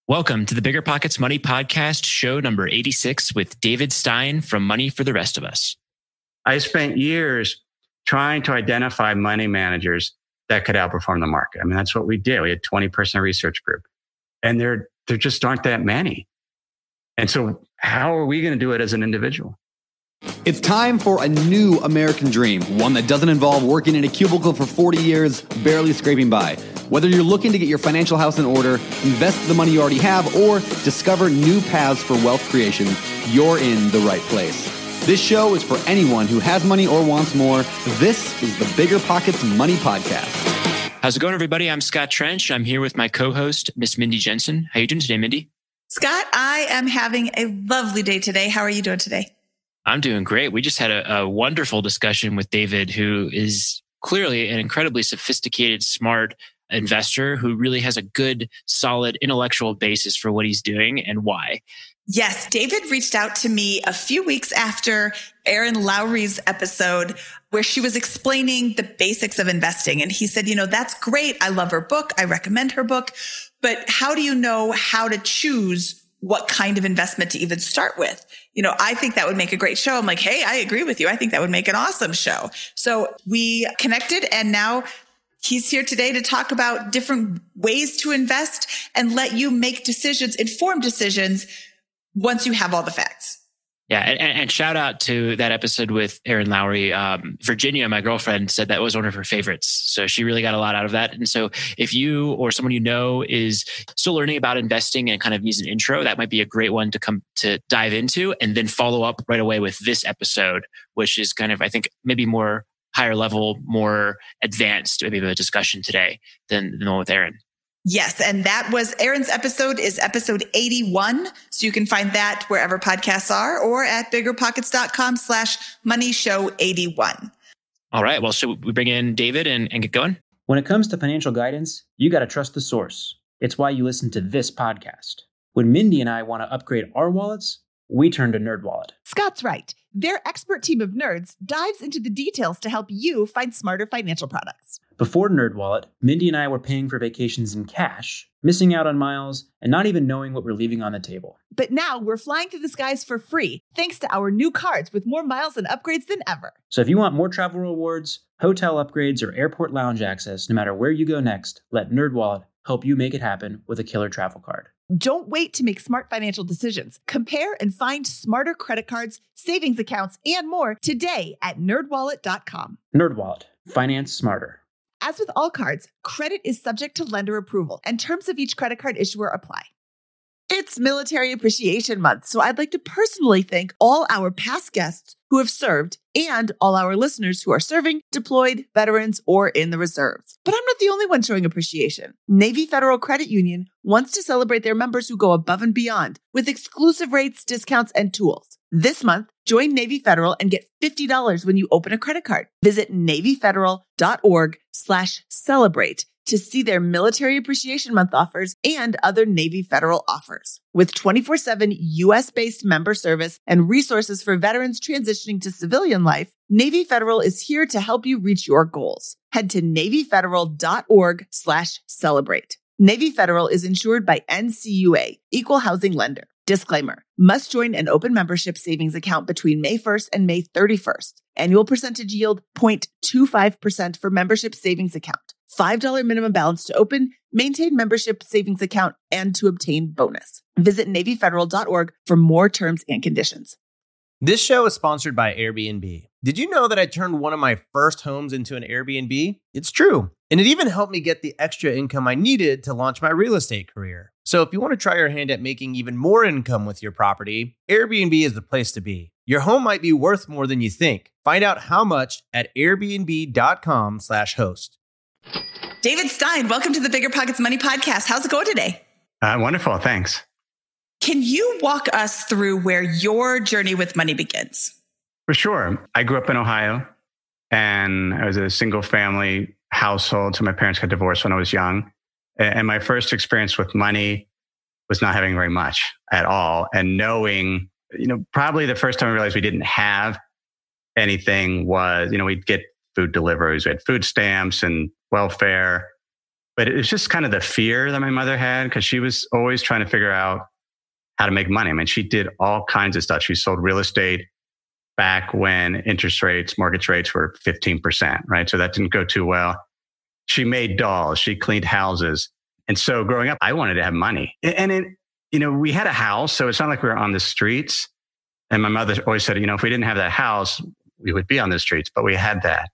Welcome to the Bigger Pockets Money Podcast, show number 86 with David Stein from Money for the Rest of Us. I spent years trying to identify money managers that could outperform the market. I mean, that's what we did. We had a 20-person research group, and there just aren't that many. And so how are we going to do it as an individual? It's time for a new American dream, one that doesn't involve working in a cubicle for 40 years, barely scraping by. Whether you're looking to get your financial house in order, invest the money you already have, or discover new paths for wealth creation, you're in the right place. This show is for anyone who has money or wants more. This is the Bigger Pockets Money Podcast. How's it going, everybody? I'm Scott Trench. I'm here with my co-host, Miss Mindy Jensen. How are you doing today, Mindy? Scott, I am having a lovely day today. How are you doing today? I'm doing great. We just had a wonderful discussion with David, who is clearly an incredibly sophisticated, smart investor who really has a good, solid intellectual basis for what he's doing and why. Yes, David reached out to me a few weeks after Erin Lowry's episode where she was explaining the basics of investing. And he said, that's great. I love her book. I recommend her book. But how do you know how to choose what kind of investment to even start with? I think that would make a great show. I'm like, hey, I agree with you. I think that would make an awesome show. So we connected, and now he's here today to talk about different ways to invest and let you make decisions, informed decisions, once you have all the facts. Yeah. And shout out to that episode with Erin Lowry. Virginia, my girlfriend, said that was one of her favorites. So she really got a lot out of that. And so if you or someone you know is still learning about investing and kind of needs an intro, that might be a great one to come to dive into and then follow up right away with this episode, which is kind of, I think, maybe more higher level, more advanced, maybe the discussion today than the one with Erin. Yes. And that was Erin's episode, is episode 81. So you can find that wherever podcasts are or at biggerpockets.com/moneyshow81. All right. Well, should we bring in David and get going? When it comes to financial guidance, you got to trust the source. It's why you listen to this podcast. When Mindy and I want to upgrade our wallets, we turn to NerdWallet. Scott's right. Their expert team of nerds dives into the details to help you find smarter financial products. Before NerdWallet, Mindy and I were paying for vacations in cash, missing out on miles, and not even knowing what we're leaving on the table. But now we're flying to the skies for free, thanks to our new cards with more miles and upgrades than ever. So if you want more travel rewards, hotel upgrades, or airport lounge access, no matter where you go next, let NerdWallet help you make it happen with a killer travel card. Don't wait to make smart financial decisions. Compare and find smarter credit cards, savings accounts, and more today at nerdwallet.com. NerdWallet. Finance smarter. As with all cards, credit is subject to lender approval, and terms of each credit card issuer apply. It's Military Appreciation Month, so I'd like to personally thank all our past guests who have served and all our listeners who are serving, deployed, veterans, or in the reserves. But I'm not the only one showing appreciation. Navy Federal Credit Union wants to celebrate their members who go above and beyond with exclusive rates, discounts, and tools. This month, join Navy Federal and get $50 when you open a credit card. Visit NavyFederal.org/celebrate to see their Military Appreciation Month offers and other Navy Federal offers. With 24/7 U.S.-based member service and resources for veterans transitioning to civilian life, Navy Federal is here to help you reach your goals. Head to NavyFederal.org/celebrate. Navy Federal is insured by NCUA, Equal Housing Lender. Disclaimer: must join an open membership savings account between May 1st and May 31st. Annual percentage yield 0.25% for membership savings account. $5 minimum balance to open, maintain membership savings account, and to obtain bonus. Visit NavyFederal.org for more terms and conditions. This show is sponsored by Airbnb. Did you know that I turned one of my first homes into an Airbnb? It's true. And it even helped me get the extra income I needed to launch my real estate career. So if you want to try your hand at making even more income with your property, Airbnb is the place to be. Your home might be worth more than you think. Find out how much at airbnb.com/host. David Stein, welcome to the Bigger Pockets Money Podcast. How's it going today? Wonderful. Thanks. Can you walk us through where your journey with money begins? For sure. I grew up in Ohio, and I was a single family household. So my parents got divorced when I was young. And my first experience with money was not having very much at all. And knowing, probably the first time I realized we didn't have anything was, we'd get food deliveries, we had food stamps and welfare. But it was just kind of the fear that my mother had because she was always trying to figure out how to make money. I mean, she did all kinds of stuff. She sold real estate back when mortgage rates were 15%, right? So that didn't go too well. She made dolls. She cleaned houses. And so growing up, I wanted to have money. And we had a house, so it's not like we were on the streets. And my mother always said, if we didn't have that house, we would be on the streets, but we had that.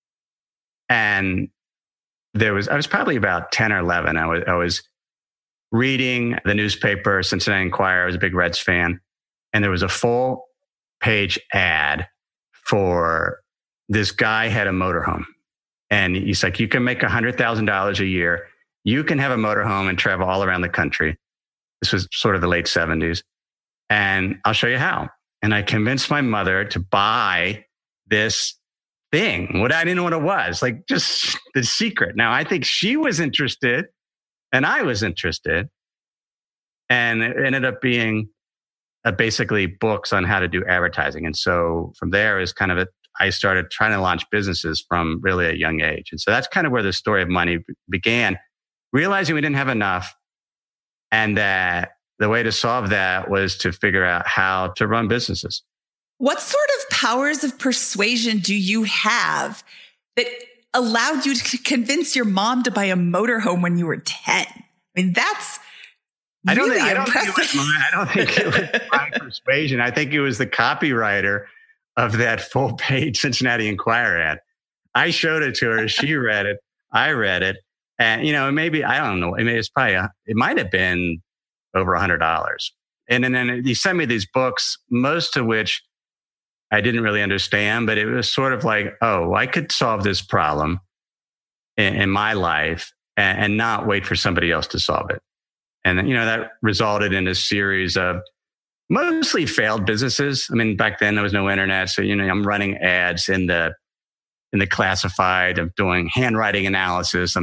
And I was probably about 10 or 11. I was reading the newspaper, Cincinnati Enquirer. I was a big Reds fan. And there was a full page ad for this guy had a motorhome. And he's like, you can make $100,000 a year. You can have a motorhome and travel all around the country. This was sort of the late 70s. And I'll show you how. And I convinced my mother to buy this thing. I didn't know what it was, like just the secret. Now, I think she was interested and I was interested. And it ended up being basically books on how to do advertising. And so from there is kind of I started trying to launch businesses from really a young age. And so that's kind of where the story of money began, realizing we didn't have enough and that the way to solve that was to figure out how to run businesses. What sort of powers of persuasion do you have that allowed you to convince your mom to buy a motorhome when you were 10? I mean, that's really impressive. I don't think it was my persuasion. I think it was the copywriter of that full page Cincinnati Enquirer ad. I showed it to her. She read it. I read it. And, maybe, I don't know. I mean, it might have been over $100. And then he sent me these books, most of which I didn't really understand, but it was sort of like, oh, I could solve this problem in my life and not wait for somebody else to solve it. And then, that resulted in a series of mostly failed businesses. I mean, back then there was no internet. So, I'm running ads in the classified, I'm doing handwriting analysis.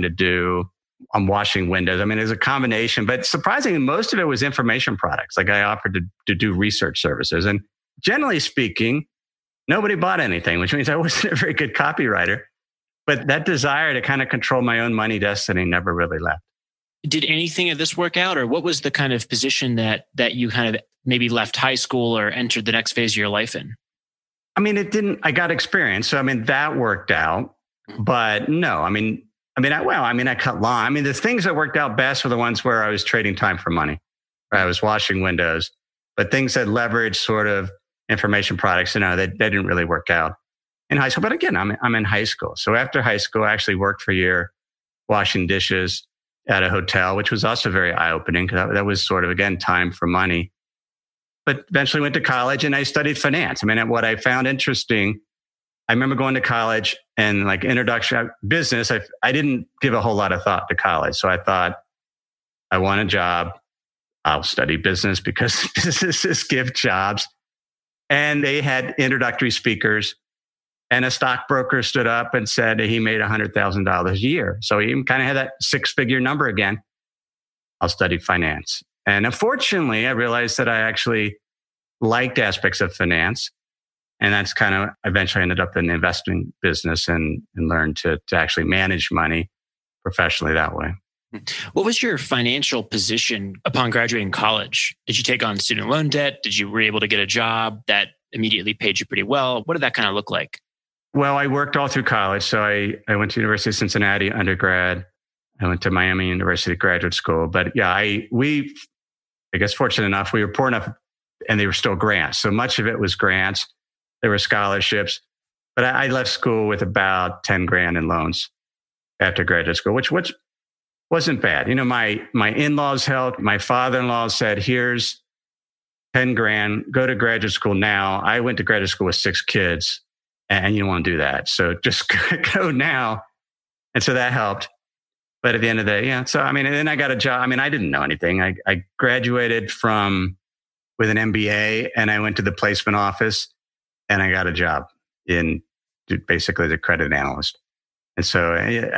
I'm washing windows. I mean, there's a combination, but surprisingly, most of it was information products. Like I offered to do research services. And generally speaking, nobody bought anything, which means I wasn't a very good copywriter. But that desire to kind of control my own money destiny never really left. Did anything of this work out, or what was the kind of position that you kind of maybe left high school or entered the next phase of your life in? I mean, it didn't. I got experience, so I mean that worked out. But no, I cut lawn. I mean, the things that worked out best were the ones where I was trading time for money. Right? I was washing windows, but things that leveraged sort of information products, they didn't really work out in high school. But again, I'm in high school, so after high school, I actually worked for a year washing dishes at a hotel, which was also very eye-opening because that was sort of, again, time for money. But eventually went to college and I studied finance. I mean, what I found interesting, I remember going to college and like introduction business, I didn't give a whole lot of thought to college. So I thought, I want a job. I'll study business because businesses give jobs. And they had introductory speakers. And a stockbroker stood up and said he made $100,000 a year. So he kind of had that six-figure number again. I'll study finance. And unfortunately, I realized that I actually liked aspects of finance. And that's kind of eventually ended up in the investing business and learned to actually manage money professionally that way. What was your financial position upon graduating college? Did you take on student loan debt? Were you able to get a job that immediately paid you pretty well? What did that kind of look like? Well, I worked all through college. So I went to University of Cincinnati undergrad. I went to Miami University graduate school. But yeah, I guess fortunate enough, we were poor enough and they were still grants. So much of it was grants. There were scholarships. But I left school with about 10 grand in loans after graduate school, which wasn't bad. My in-laws helped. My father-in-law said, here's 10 grand, go to graduate school now. I went to graduate school with 6 kids. And you don't want to do that. So just go now. And so that helped. But at the end of the day, yeah. So, and then I got a job. I didn't know anything. I graduated with an MBA and I went to the placement office and I got a job in basically the credit analyst. And so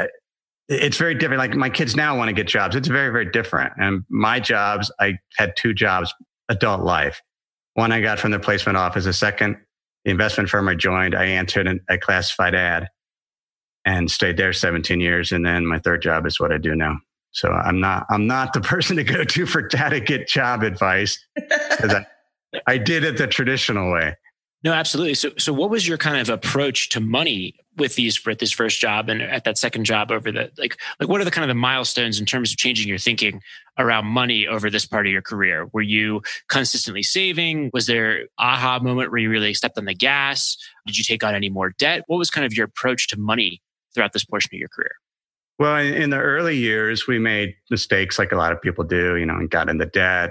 it's very different. Like my kids now want to get jobs. It's very, very different. And my jobs, I had 2 jobs, adult life. One I got from the placement office. The second, the investment firm I joined, I answered a classified ad. and stayed there 17 years. And then my third job is what I do now. So I'm not the person to go to for how to get job advice, because I did it the traditional way. No, absolutely. So what was your kind of approach to money with this first job and at that second job over the, like what are the kind of the milestones in terms of changing your thinking around money over this part of your career? Were you consistently saving? Was there aha moment where you really stepped on the gas? Did you take on any more debt? What was kind of your approach to money throughout this portion of your career? Well, in the early years, we made mistakes like a lot of people do, and got into debt,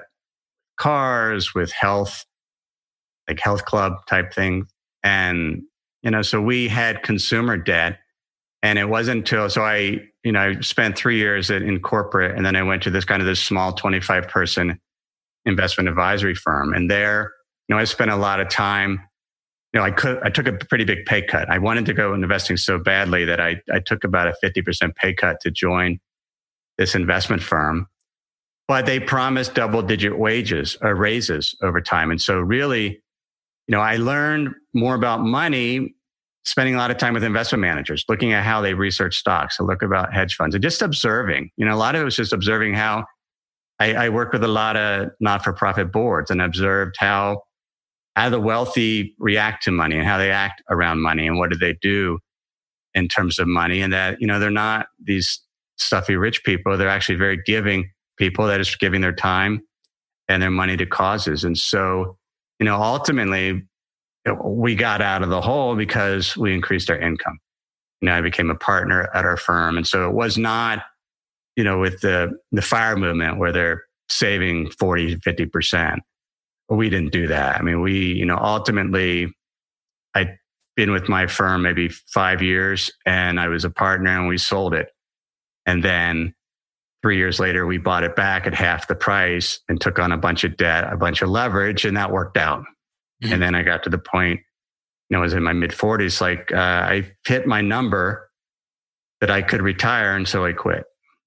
cars, with health, like health club type things. And, so we had consumer debt, and it wasn't until, so I spent 3 years in corporate, and then I went to this small 25 person investment advisory firm. And there, I spent a lot of time, I took a pretty big pay cut. I wanted to go into investing so badly that I took about a 50% pay cut to join this investment firm, but they promised double-digit raises over time. And so really, I learned more about money, spending a lot of time with investment managers, looking at how they research stocks, look about hedge funds, and just observing. A lot of it was just observing how I work with a lot of not-for-profit boards and observed how the wealthy react to money and how they act around money and what do they do in terms of money. And that, they're not these stuffy rich people. They're actually very giving people that is giving their time and their money to causes. And so, ultimately, we got out of the hole because we increased our income. I became a partner at our firm. And so it was not, with the FIRE movement where they're saving 40, 50%. We didn't do that. I mean, we, ultimately, I'd been with my firm maybe 5 years, and I was a partner, and we sold it. And then 3 years later, we bought it back at half the price and took on a bunch of debt, a bunch of leverage, and that worked out. Mm-hmm. And then I got to the point, I was in my mid 40s, I hit my number that I could retire. And so I quit.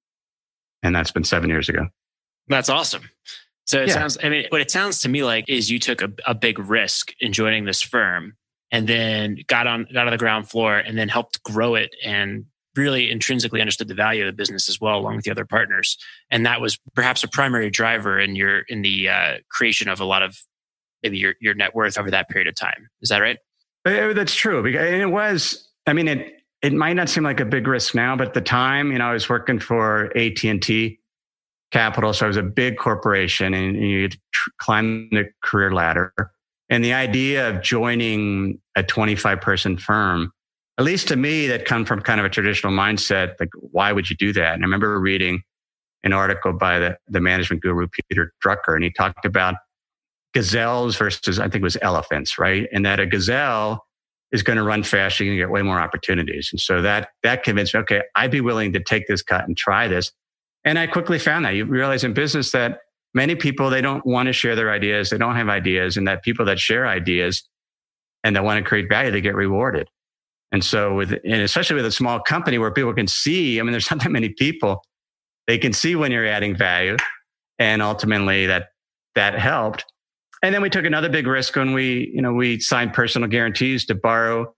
And that's been 7 years ago. That's awesome. So what it sounds to me like is you took a big risk in joining this firm, and then got on the ground floor, and then helped grow it, and really intrinsically understood the value of the business as well, along with the other partners. And that was perhaps a primary driver in the creation of a lot of maybe your net worth over that period of time. Is that right? That's true. And it was, it might not seem like a big risk now, but at the time, I was working for AT&T Capital. So I was a big corporation, and you climb the career ladder. And the idea of joining a 25 person firm, at least to me, that come from kind of a traditional mindset, like, why would you do that? And I remember reading an article by the management guru, Peter Drucker, and he talked about gazelles versus, I think it was elephants, right? And that a gazelle is going to run faster, you're going to get way more opportunities. And so that convinced me, okay, I'd be willing to take this cut and try this. And I quickly found that you realize in business that many people, they don't want to share their ideas. They don't have ideas, and that people that share ideas and that want to create value, they get rewarded. And so and especially with a small company where people can see, there's not that many people, they can see when you're adding value, and ultimately that helped. And then we took another big risk when we signed personal guarantees to borrow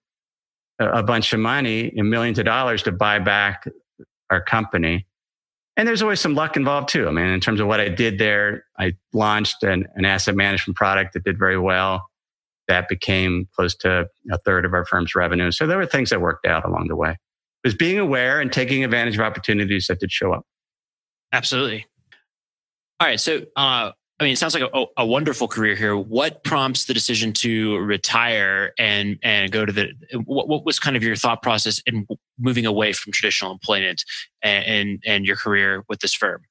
a bunch of money, millions of dollars, to buy back our company. And there's always some luck involved too. In terms of what I did there, I launched an asset management product that did very well. That became close to a third of our firm's revenue. So there were things that worked out along the way. It was being aware and taking advantage of opportunities that did show up. Absolutely. All right. So, it sounds like a wonderful career here. What prompts the decision to retire and go to what was kind of your thought process in moving away from traditional employment and your career with this firm?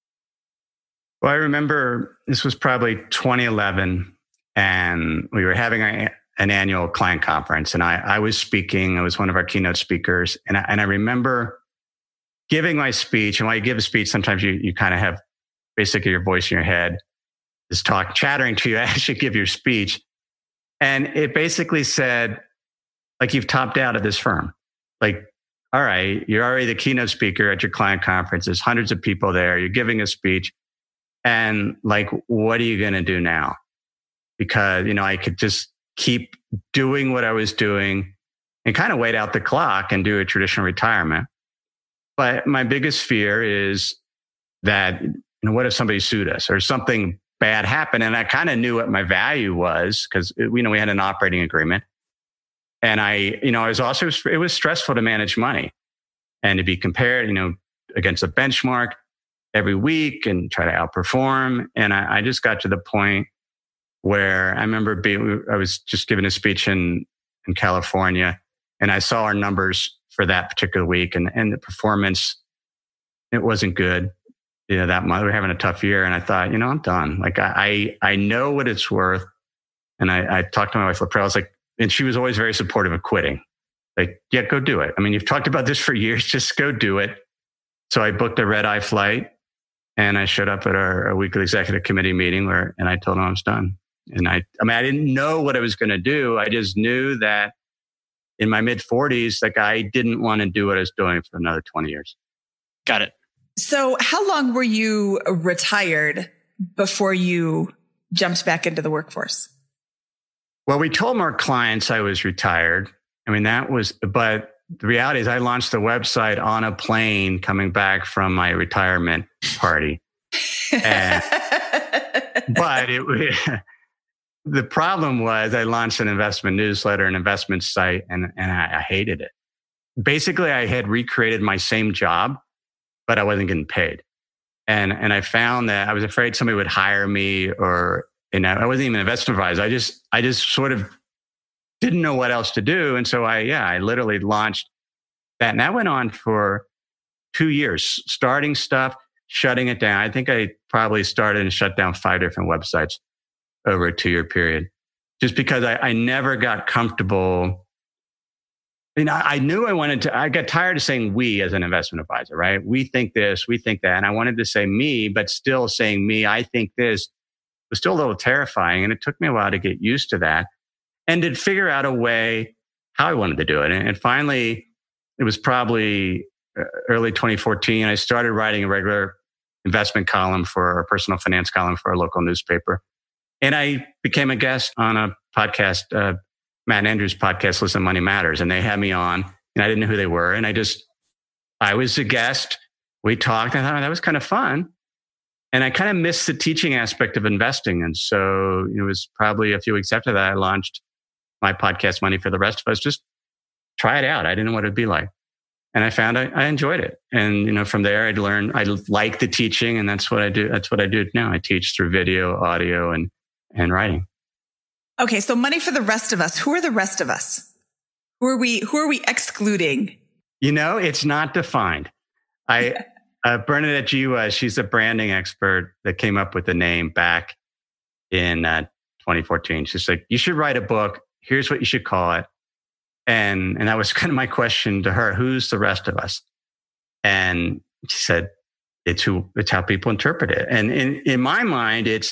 Well, I remember this was probably 2011, and we were having an annual client conference, and I was speaking. I was one of our keynote speakers, and I remember giving my speech. And while you give a speech, sometimes you kind of have basically your voice in your head is chattering to you as you give your speech. And it basically said, you've topped out at this firm. All right, you're already the keynote speaker at your client conference. There's hundreds of people there. You're giving a speech. And what are you going to do now? Because, I could just keep doing what I was doing and kind of wait out the clock and do a traditional retirement. But my biggest fear is that, what if somebody sued us or something bad happened? And I kind of knew what my value was because, we had an operating agreement. And I was also, it was stressful to manage money and to be compared, against a benchmark every week and try to outperform. And I just got to the point where I remember I was just giving a speech in California, and I saw our numbers for that particular week, and the performance, it wasn't good. That month we were having a tough year, and I thought, I'm done. Like I know what it's worth. And I talked to my wife, LaPrelle, I was like, and she was always very supportive of quitting. Like, yeah, go do it. I mean, you've talked about this for years, just go do it. So I booked a red-eye flight, and I showed up at our weekly executive committee meeting and I told them I was done. And I didn't know what I was going to do. I just knew that in my mid-40s, like I didn't want to do what I was doing for another 20 years. Got it. So how long were you retired before you jumped back into the workforce? Well, we told our clients I was retired. But the reality is I launched the website on a plane coming back from my retirement party. The problem was I launched an investment newsletter, an investment site, and I hated it. Basically, I had recreated my same job, but I wasn't getting paid. And I found that I was afraid somebody would hire me, or I wasn't even an investment advisor. I just sort of didn't know what else to do. And so I literally launched that. And that went on for 2 years, starting stuff, shutting it down. I think I probably started and shut down 5 different websites over a 2-year period, just because I never got comfortable. I knew I got tired of saying we as an investment advisor, right? We think this, we think that. And I wanted to say me, but still saying me, I think this was still a little terrifying. And it took me a while to get used to that and to figure out a way how I wanted to do it. And finally, it was probably early 2014. I started writing a regular investment column for a personal finance column for a local newspaper. And I became a guest on a podcast, Matt Andrews' podcast, Listen, Money Matters. And they had me on, and I didn't know who they were. And I was a guest. We talked, and I thought that was kind of fun. And I kind of missed the teaching aspect of investing. And so it was probably a few weeks after that, I launched my podcast, Money for the Rest of Us. Just try it out. I didn't know what it'd be like. And I found I enjoyed it. And, from there, I'd learned, I like the teaching, and that's what I do. That's what I do now. I teach through video, audio, and writing. Okay. So Money for the Rest of Us. Who are the rest of us? Who are we excluding? It's not defined. Bernadette Jiwa, she's a branding expert that came up with the name back in 2014. She's like, you should write a book. Here's what you should call it. And that was kind of my question to her. Who's the rest of us? And she said, it's how people interpret it. And in my mind, it's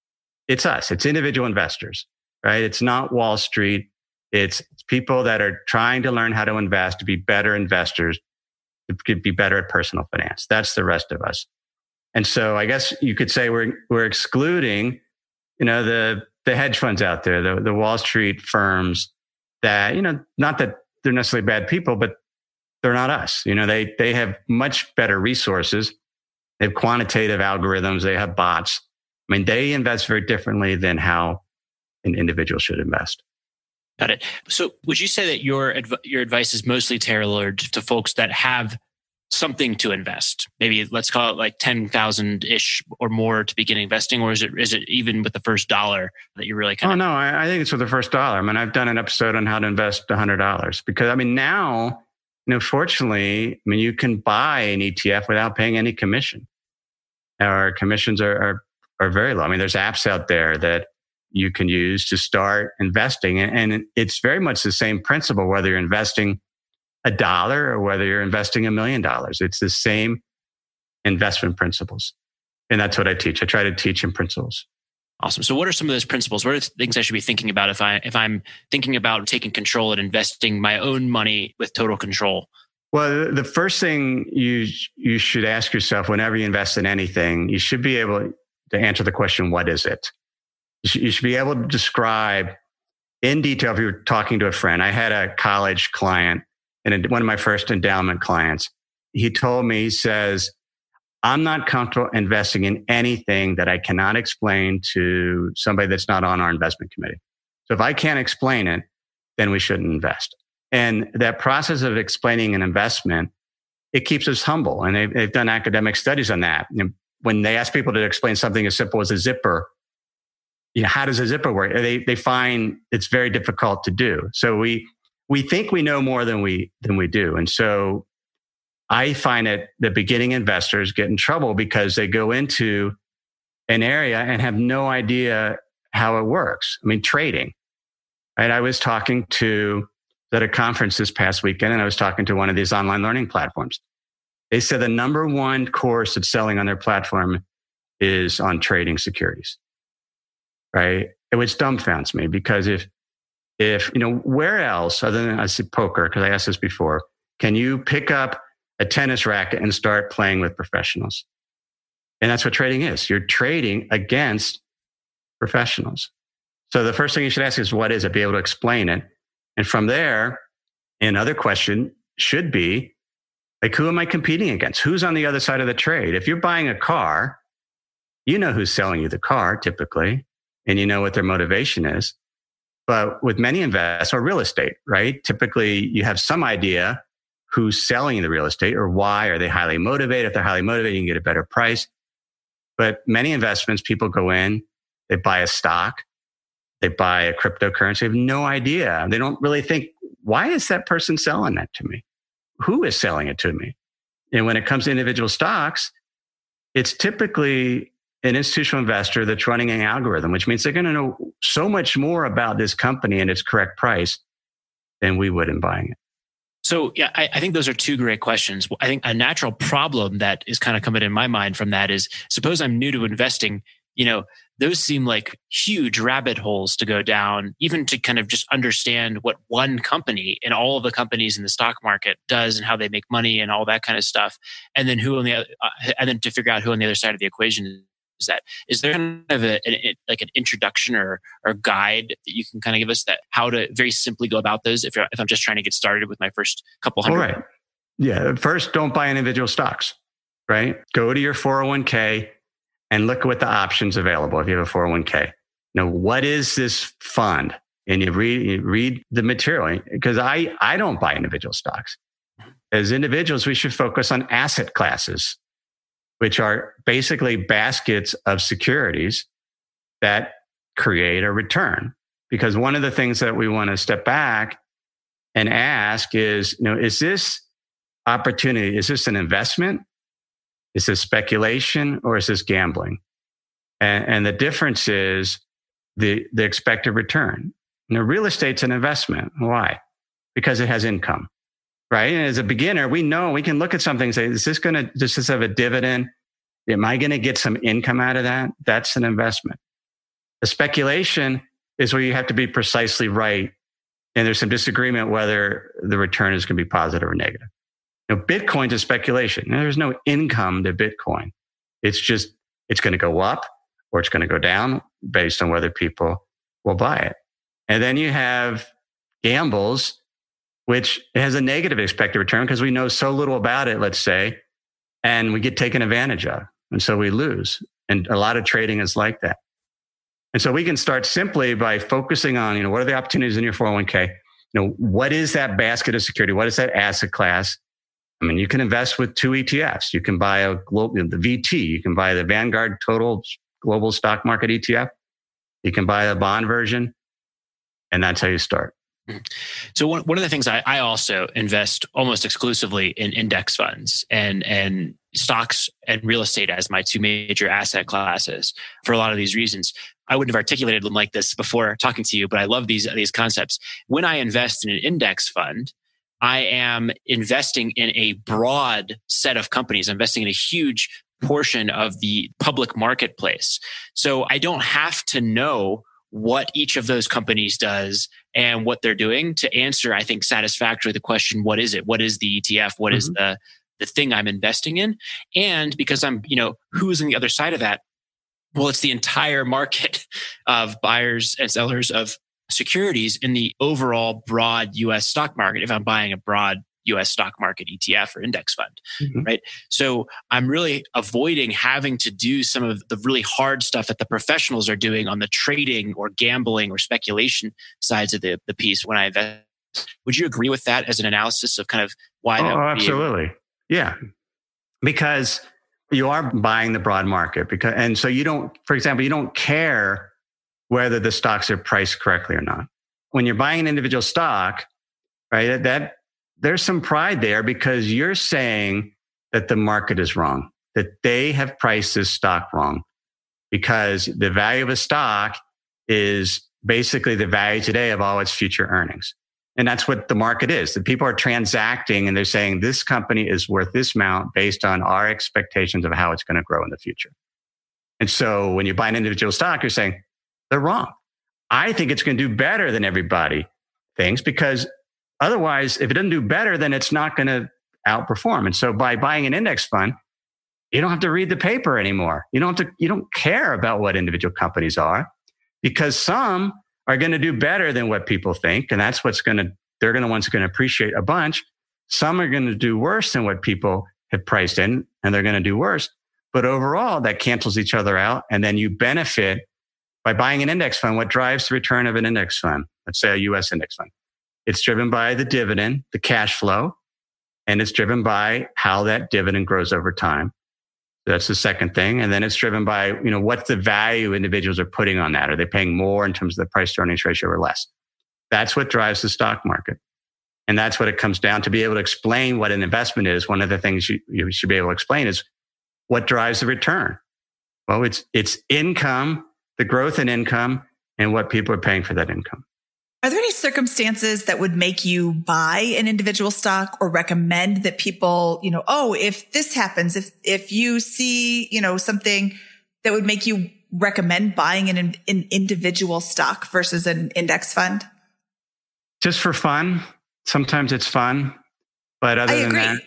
us. It's individual investors, right? It's not Wall Street. It's people that are trying to learn how to invest, to be better investors, to be better at personal finance. That's the rest of us. And so I guess you could say we're excluding, the hedge funds out there, the Wall Street firms that, not that they're necessarily bad people, but they're not us. They have much better resources. They have quantitative algorithms. They have bots. They invest very differently than how an individual should invest. Got it. So would you say that your advice is mostly tailored to folks that have something to invest? Maybe let's call it like 10,000-ish or more to begin investing, or is it even with the first $1 that you really kind of... Oh, no, I think it's with the first $1. I've done an episode on how to invest $100 because now, fortunately, you can buy an ETF without paying any commission. Our commissions are very low. There's apps out there that you can use to start investing. And it's very much the same principle, whether you're investing $1 or whether you're investing $1 million. It's the same investment principles. And that's what I teach. I try to teach in principles. Awesome. So what are some of those principles? What are the things I should be thinking about if I'm thinking about taking control and investing my own money with total control? Well, the first thing you should ask yourself whenever you invest in anything, you should be able to answer the question, what is it? You should be able to describe in detail if you were talking to a friend. I had a college client and one of my first endowment clients. He told me, he says, I'm not comfortable investing in anything that I cannot explain to somebody that's not on our investment committee. So if I can't explain it, then we shouldn't invest. And that process of explaining an investment, it keeps us humble. And they've done academic studies on that. And when they ask people to explain something as simple as a zipper, how does a zipper work? They find it's very difficult to do. So we think we know more than we do. And so I find that the beginning investors get in trouble because they go into an area and have no idea how it works. I mean, trading, right? I was talking at a conference this past weekend, and I was talking to one of these online learning platforms. They said the number one course that's selling on their platform is on trading securities, right? Which dumbfounds me because if where else other than I said poker, because I asked this before, can you pick up a tennis racket and start playing with professionals? And that's what trading is. You're trading against professionals. So the first thing you should ask is, what is it? Be able to explain it. And from there, another question should be, like, who am I competing against? Who's on the other side of the trade? If you're buying a car, you know who's selling you the car typically, and you know what their motivation is. But with many investors or real estate, right? Typically, you have some idea who's selling the real estate or why. Are they highly motivated? If they're highly motivated, you can get a better price. But many investments, people go in, they buy a stock, they buy a cryptocurrency, they have no idea. They don't really think, why is that person selling that to me? Who is selling it to me? And when it comes to individual stocks, it's typically an institutional investor that's running an algorithm, which means they're going to know so much more about this company and its correct price than we would in buying it. So yeah, I think those are two great questions. I think a natural problem that is kind of coming in my mind from that is, suppose I'm new to investing, those seem like huge rabbit holes to go down, even to kind of just understand what one company and all of the companies in the stock market does and how they make money and all that kind of stuff. And then and then to figure out who on the other side of the equation is that. Is there kind of an introduction or guide that you can kind of give us that how to very simply go about those if I'm just trying to get started with my first couple hundred? All right. Yeah. First, don't buy individual stocks, right? Go to your 401k and look at what the options available. If you have a 401k, what is this fund? And you read the material, because I don't buy individual stocks. As individuals, we should focus on asset classes, which are basically baskets of securities that create a return. Because one of the things that we want to step back and ask is, is this opportunity, is this an investment? Is this speculation, or is this gambling? And the difference is the expected return. Real estate's an investment. Why? Because it has income. Right? And as a beginner, we know we can look at something and say, does this have a dividend? Am I going to get some income out of that? That's an investment. The speculation is where you have to be precisely right. And there's some disagreement whether the return is going to be positive or negative. Bitcoin's a speculation. There's no income to Bitcoin. It's going to go up or it's going to go down based on whether people will buy it. And then you have gambles, which has a negative expected return because we know so little about it, let's say, and we get taken advantage of. And so we lose. And a lot of trading is like that. And so we can start simply by focusing on, what are the opportunities in your 401k? What is that basket of security? What is that asset class? I mean, you can invest with 2 ETFs. You can buy the VT. You can buy the Vanguard Total Global Stock Market ETF. You can buy a bond version. And that's how you start. So one of the things I also invest almost exclusively in index funds and stocks and real estate as my two major asset classes for a lot of these reasons. I wouldn't have articulated them like this before talking to you, but I love these concepts. When I invest in an index fund, I am investing in a broad set of companies. I'm investing in a huge portion of the public marketplace. So I don't have to know what each of those companies does and what they're doing to answer, I think, satisfactorily the question, what is it? What is the ETF? What is the thing I'm investing in? And because I'm, who's on the other side of that? Well, it's the entire market of buyers and sellers of securities in the overall broad US stock market if I'm buying a broad US stock market ETF or index fund, right? So I'm really avoiding having to do some of the really hard stuff that the professionals are doing on the trading or gambling or speculation sides of the piece when I invest. Would you agree with that as an analysis of kind of why that would be? Absolutely. Yeah. Because you are buying the broad market and so you don't, for example, you don't care whether the stocks are priced correctly or not. When you're buying an individual stock, right, that there's some pride there because you're saying that the market is wrong, that they have priced this stock wrong because the value of a stock is basically the value today of all its future earnings. And that's what the market is. The people are transacting and they're saying this company is worth this amount based on our expectations of how it's going to grow in the future. And so when you buy an individual stock, you're saying they're wrong. I think it's going to do better than everybody thinks because otherwise, if it doesn't do better, then it's not going to outperform. And so by buying an index fund, you don't have to read the paper anymore. You don't care about what individual companies are because some are going to do better than what people think. And that's they're going to ones going to appreciate a bunch. Some are going to do worse than what people have priced in, and they're going to do worse. But overall, that cancels each other out. And then you benefit by buying an index fund. What drives the return of an index fund? Let's say a US index fund. It's driven by the dividend, the cash flow, and it's driven by how that dividend grows over time. That's the second thing. And then it's driven by, what's the value individuals are putting on that? Are they paying more in terms of the price to earnings ratio or less? That's what drives the stock market. And that's what it comes down to. Be able to explain what an investment is. One of the things you should be able to explain is what drives the return. Well, it's income, the growth in income, and what people are paying for that income. Are there any circumstances that would make you buy an individual stock or recommend that people, if this happens, if you see, something that would make you recommend buying an individual stock versus an index fund? Just for fun. Sometimes it's fun. But other than that,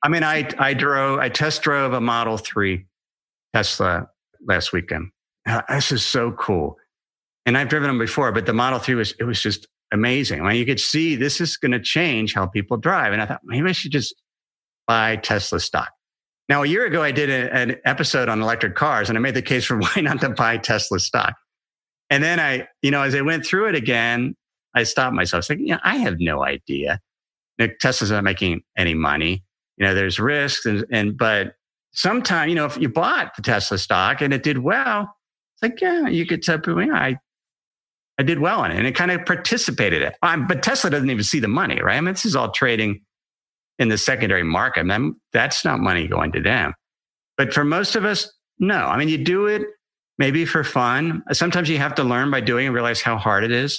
I test drove a Model 3 Tesla last weekend. This is so cool. And I've driven them before, but the Model 3 was just amazing. I mean, you could see this is going to change how people drive. And I thought, maybe I should just buy Tesla stock. Now, a year ago, I did an episode on electric cars, and I made the case for why not to buy Tesla stock. And then as I went through it again, I stopped myself. I was like, I have no idea. Tesla's not making any money. There's risks. But sometimes, if you bought the Tesla stock and it did well, it's like, you could tell people, I did well on it, and it kind of participated in it. But Tesla doesn't even see the money, right? I mean, this is all trading in the secondary market. I mean, that's not money going to them. But for most of us, no. I mean, you do it maybe for fun. Sometimes you have to learn by doing and realize how hard it is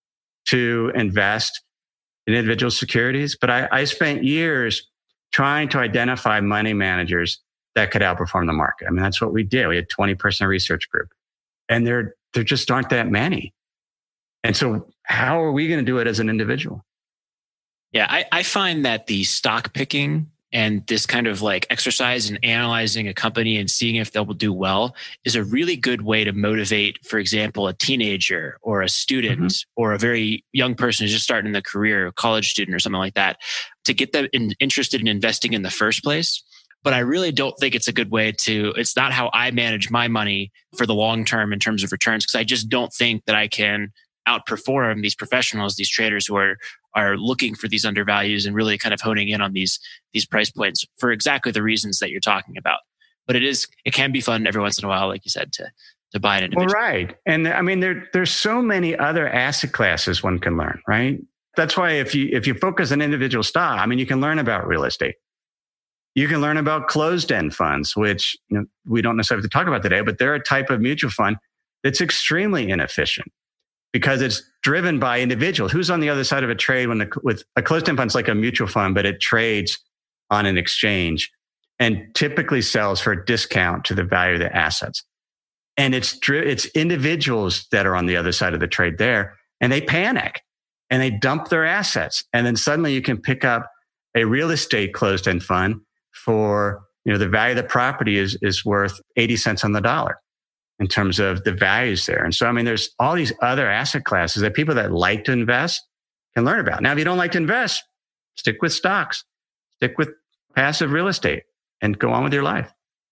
to invest in individual securities. But I spent years trying to identify money managers that could outperform the market. I mean, that's what we did. We had a 20-person research group, and there just aren't that many. And so how are we going to do it as an individual? Yeah, I find that the stock picking and this kind of like exercise in analyzing a company and seeing if they'll do well is a really good way to motivate, for example, a teenager or a student or a very young person who's just starting the career, a college student or something like that, to get them interested in investing in the first place. But I really don't think it's a good way it's not how I manage my money for the long term in terms of returns, because I just don't think that I can outperform these professionals, these traders who are looking for these undervalues and really kind of honing in on these price points for exactly the reasons that you're talking about. But it can be fun every once in a while, like you said, to buy an individual. Well, right. And I mean, there's so many other asset classes one can learn, right? That's why if you focus on individual stock, I mean, you can learn about real estate. You can learn about closed-end funds, which we don't necessarily have to talk about today, but they're a type of mutual fund that's extremely inefficient, because it's driven by individuals. Who's on the other side of a trade with a closed-end fund? It's like a mutual fund, but it trades on an exchange and typically sells for a discount to the value of the assets. And it's individuals that are on the other side of the trade there, and they panic and they dump their assets. And then suddenly you can pick up a real estate closed-end fund for, the value of the property is worth 80 cents on the dollar. in terms of the values there. And so, I mean, there's all these other asset classes that people that like to invest can learn about. Now, if you don't like to invest, stick with stocks, stick with passive real estate, and go on with your life.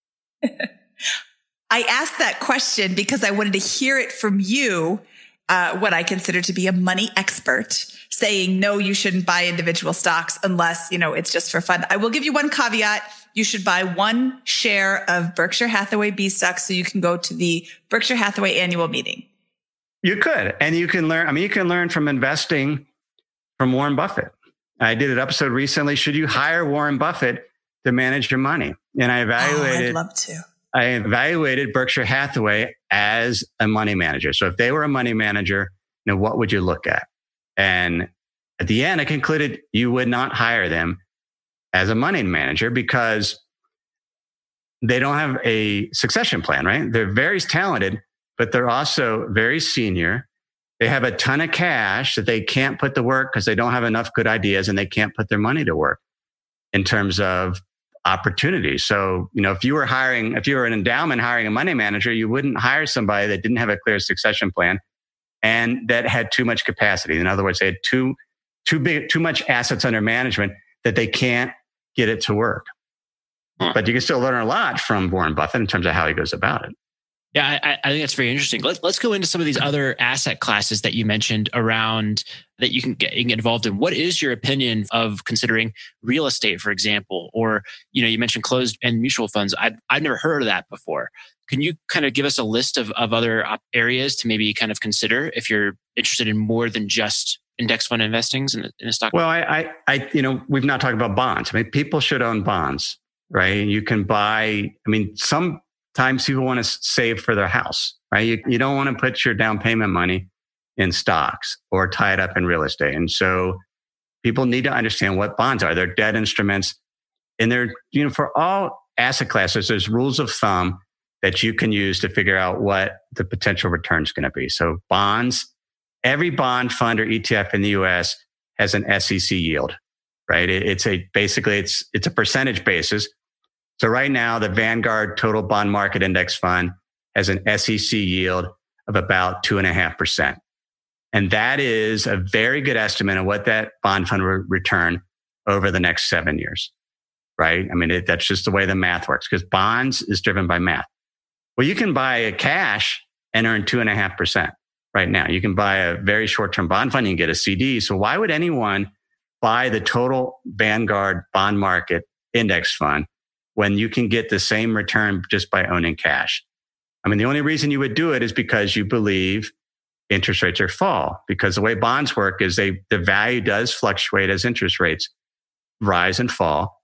I asked that question because I wanted to hear it from you, what I consider to be a money expert, saying, no, you shouldn't buy individual stocks unless, it's just for fun. I will give you one caveat. You should buy one share of Berkshire Hathaway B stock so you can go to the Berkshire Hathaway annual meeting. You could. And you can learn. You can learn from investing from Warren Buffett. I did an episode recently. Should you hire Warren Buffett to manage your money? And I evaluated. I'd love to. I evaluated Berkshire Hathaway as a money manager. So if they were a money manager, what would you look at? And at the end, I concluded you would not hire them as a money manager because they don't have a succession plan, right? They're very talented, but they're also very senior. They have a ton of cash that they can't put to work because they don't have enough good ideas and they can't put their money to work in terms of opportunities. So, if you were an endowment hiring a money manager, you wouldn't hire somebody that didn't have a clear succession plan and that had too much capacity. In other words, they had too much assets under management that they can't get it to work. But you can still learn a lot from Warren Buffett in terms of how he goes about it. Yeah, I think that's very interesting. Let's go into some of these other asset classes that you mentioned around that you can get involved in. What is your opinion of considering real estate, for example? Or, you mentioned closed-end mutual funds. I've never heard of that before. Can you kind of give us a list of other areas to maybe kind of consider if you're interested in more than just index fund investings in a stock? Well, we've not talked about bonds. I mean, people should own bonds, right? You can buy, sometimes people want to save for their house, right? You don't want to put your down payment money in stocks or tie it up in real estate. And so people need to understand what bonds are. They're debt instruments. And they're, for all asset classes, there's rules of thumb that you can use to figure out what the potential return is going to be. So bonds, every bond fund or ETF in the US has an SEC yield, right? It's a percentage basis. So right now, the Vanguard Total Bond Market Index Fund has an SEC yield of about 2.5%. And that is a very good estimate of what that bond fund will return over the next 7 years, right? That's just the way the math works because bonds is driven by math. Well, you can buy a cash and earn 2.5% right now. You can buy a very short-term bond fund and get a CD. So why would anyone buy the Total Vanguard Bond Market Index Fund when you can get the same return just by owning cash? The only reason you would do it is because you believe interest rates are fall. Because the way bonds work is the value does fluctuate as interest rates rise and fall.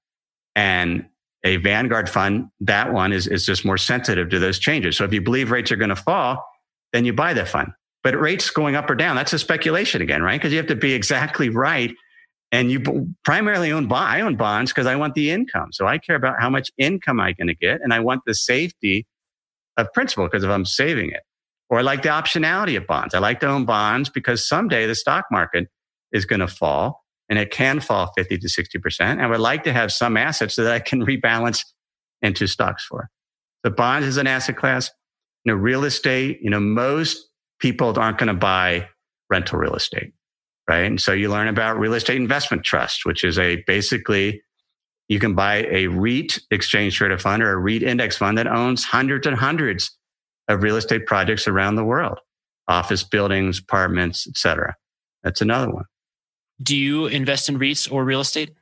And a Vanguard fund, that one is just more sensitive to those changes. So if you believe rates are going to fall, then you buy that fund. But rates going up or down, that's a speculation again, right? Because you have to be exactly right. And you primarily I own bonds because I want the income. So I care about how much income I'm going to get. And I want the safety of principal because if I'm saving it. Or I like the optionality of bonds. I like to own bonds because someday the stock market is going to fall and it can fall 50 to 60%. I would like to have some assets so that I can rebalance into stocks for. The bonds is an asset class. Real estate, most people aren't going to buy rental real estate. Right. And so you learn about real estate investment trust, which is basically you can buy a REIT exchange traded fund or a REIT index fund that owns hundreds and hundreds of real estate projects around the world, office buildings, apartments, et cetera. That's another one. Do you invest in REITs or real estate?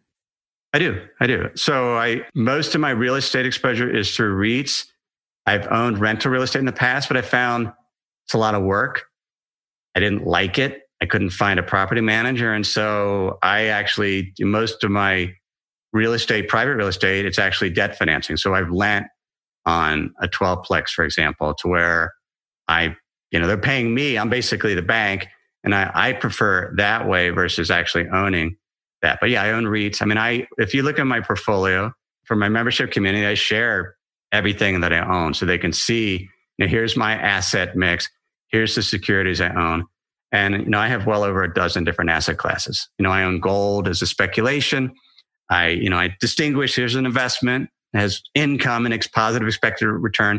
I do. So most of my real estate exposure is through REITs. I've owned rental real estate in the past, but I found it's a lot of work. I didn't like it. I couldn't find a property manager. And so I actually do most of my real estate, private real estate, it's actually debt financing. So I've lent on a 12-plex, for example, to where they're paying me. I'm basically the bank. And I prefer that way versus actually owning that. But yeah, I own REITs. If you look at my portfolio for my membership community, I share everything that I own so they can see, here's my asset mix. Here's the securities I own. And, I have well over a dozen different asset classes. I own gold as a speculation. I distinguish, here's an investment, it has income and positive expected return.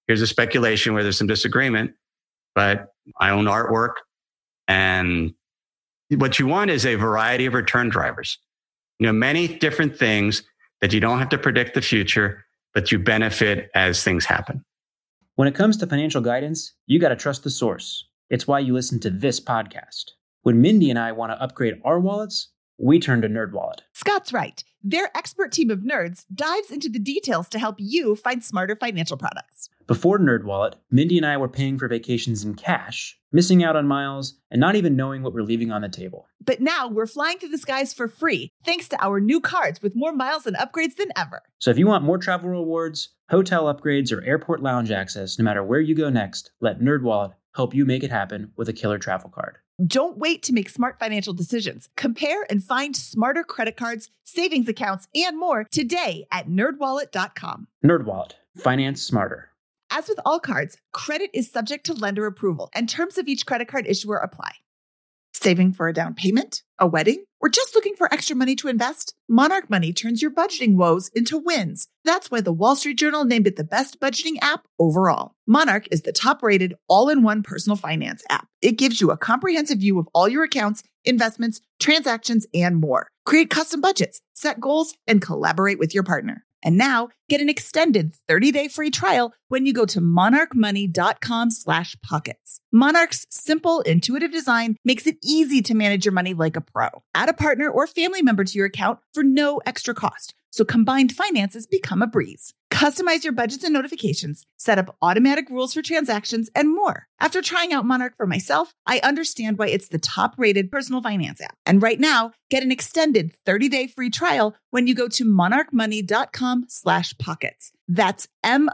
here's a speculation where there's some disagreement, but I own artwork. And what you want is a variety of return drivers. Many different things that you don't have to predict the future, but you benefit as things happen. When it comes to financial guidance, you got to trust the source. It's why you listen to this podcast. When Mindy and I want to upgrade our wallets, we turn to NerdWallet. Scott's right. Their expert team of nerds dives into the details to help you find smarter financial products. Before NerdWallet, Mindy and I were paying for vacations in cash, missing out on miles, and not even knowing what we're leaving on the table. But now we're flying through the skies for free, thanks to our new cards with more miles and upgrades than ever. So if you want more travel rewards, hotel upgrades, or airport lounge access, no matter where you go next, let NerdWallet help you make it happen with a killer travel card. Don't wait to make smart financial decisions. Compare and find smarter credit cards, savings accounts, and more today at nerdwallet.com. NerdWallet. Finance smarter. As with all cards, credit is subject to lender approval, and terms of each credit card issuer apply. Saving for a down payment, a wedding, or just looking for extra money to invest? Monarch Money turns your budgeting woes into wins. That's why the Wall Street Journal named it the best budgeting app overall. Monarch is the top-rated all-in-one personal finance app. It gives you a comprehensive view of all your accounts, investments, transactions, and more. Create custom budgets, set goals, and collaborate with your partner. And now, get an extended 30-day free trial when you go to monarchmoney.com/pockets. Monarch's simple, intuitive design makes it easy to manage your money like a pro. Add a partner or family member to your account for no extra cost, so combined finances become a breeze. Customize your budgets and notifications, set up automatic rules for transactions, and more. After trying out Monarch for myself, I understand why it's the top-rated personal finance app. And right now, get an extended 30-day free trial when you go to monarchmoney.com/pockets. That's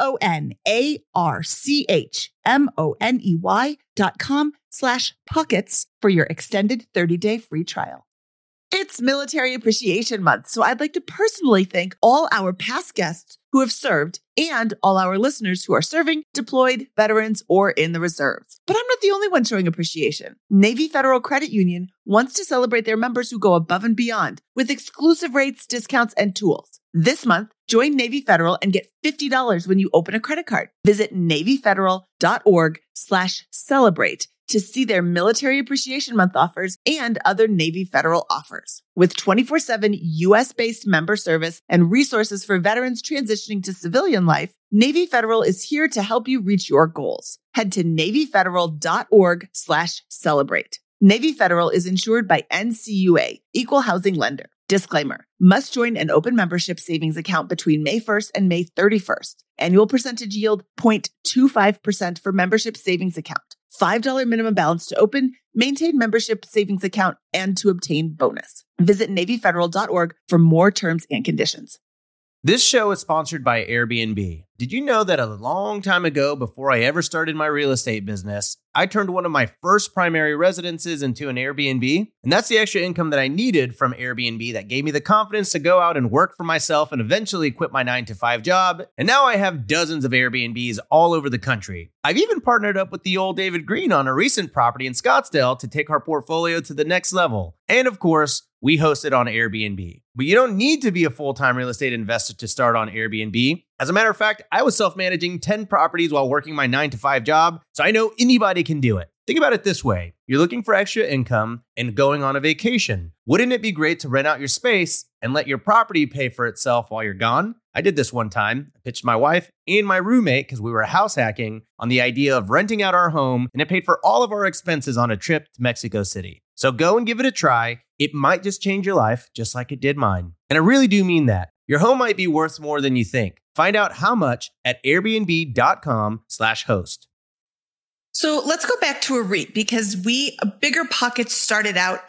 monarchmoney.com/pockets for your extended 30-day free trial. It's Military Appreciation Month, so I'd like to personally thank all our past guests who have served and all our listeners who are serving, deployed, veterans, or in the reserves. But I'm not the only one showing appreciation. Navy Federal Credit Union wants to celebrate their members who go above and beyond with exclusive rates, discounts, and tools. This month, join Navy Federal and get $50 when you open a credit card. Visit NavyFederal.org/celebrate to see their Military Appreciation Month offers and other Navy Federal offers. With 24/7 U.S.-based member service and resources for veterans transitioning to civilian life, Navy Federal is here to help you reach your goals. Head to NavyFederal.org/celebrate. Navy Federal is insured by NCUA, Equal Housing Lender. Disclaimer, must join an open membership savings account between May 1st and May 31st. Annual percentage yield 0.25% for membership savings account. $5 minimum balance to open, maintain membership savings account, and to obtain bonus. Visit NavyFederal.org for more terms and conditions. This show is sponsored by Airbnb. Did you know that a long time ago, before I ever started my real estate business, I turned one of my first primary residences into an Airbnb? And that's the extra income that I needed from Airbnb that gave me the confidence to go out and work for myself and eventually quit my 9-to-5 job. And now I have dozens of Airbnbs all over the country. I've even partnered up with the old David Green on a recent property in Scottsdale to take our portfolio to the next level. And of course, we host it on Airbnb. But you don't need to be a full-time real estate investor to start on Airbnb. As a matter of fact, I was self-managing 10 properties while working my 9-to-5 job, so I know anybody can do it. Think about it this way. You're looking for extra income and going on a vacation. Wouldn't it be great to rent out your space and let your property pay for itself while you're gone? I did this one time. I pitched my wife and my roommate, because we were house hacking, on the idea of renting out our home, and it paid for all of our expenses on a trip to Mexico City. So go and give it a try. It might just change your life, just like it did mine. And I really do mean that. Your home might be worth more than you think. Find out how much at airbnb.com/host. So let's go back to a REIT, because Bigger Pockets started out,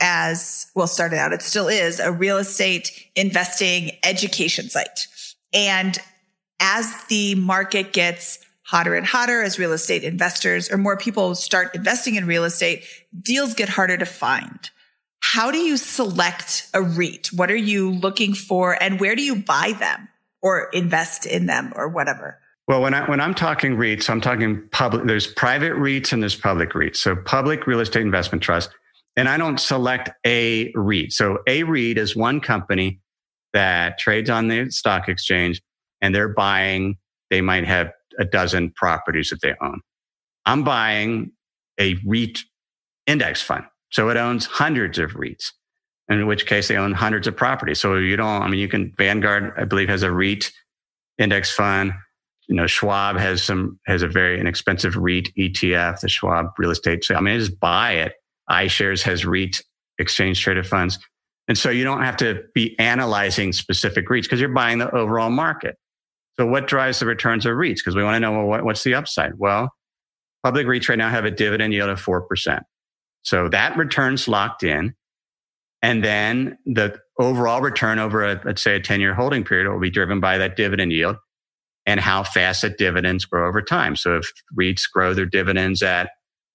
it still is a real estate investing education site. And as the market gets hotter and hotter, as real estate investors or more people start investing in real estate, deals get harder to find. How do you select a REIT? What are you looking for, and where do you buy them or invest in them or whatever? Well, when I'm talking REITs, I'm talking public. There's private REITs and there's public REITs. So public real estate investment trust. And I don't select a REIT. So a REIT is one company that trades on the stock exchange, and they're buying. They might have a dozen properties that they own. I'm buying a REIT index fund. So it owns hundreds of REITs, in which case they own hundreds of properties. So Vanguard, I believe, has a REIT index fund. Schwab has a very inexpensive REIT ETF, the Schwab real estate. So, I just buy it. iShares has REIT exchange traded funds. And so you don't have to be analyzing specific REITs because you're buying the overall market. So what drives the returns of REITs? Because we want to know, what's the upside? Well, public REITs right now have a dividend yield of 4%. So that return's locked in. And then the overall return over let's say a 10-year holding period will be driven by that dividend yield and how fast that dividends grow over time. So if REITs grow their dividends at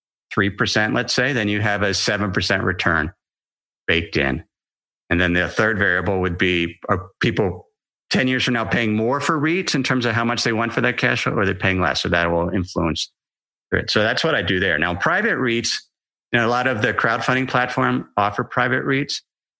3%, let's say, then you have a 7% return baked in. And then the third variable would be, are people 10 years from now paying more for REITs in terms of how much they want for that cash flow, or are they paying less? So that will influence it. So that's what I do there. Now, private REITs, a lot of the crowdfunding platform offer private REITs.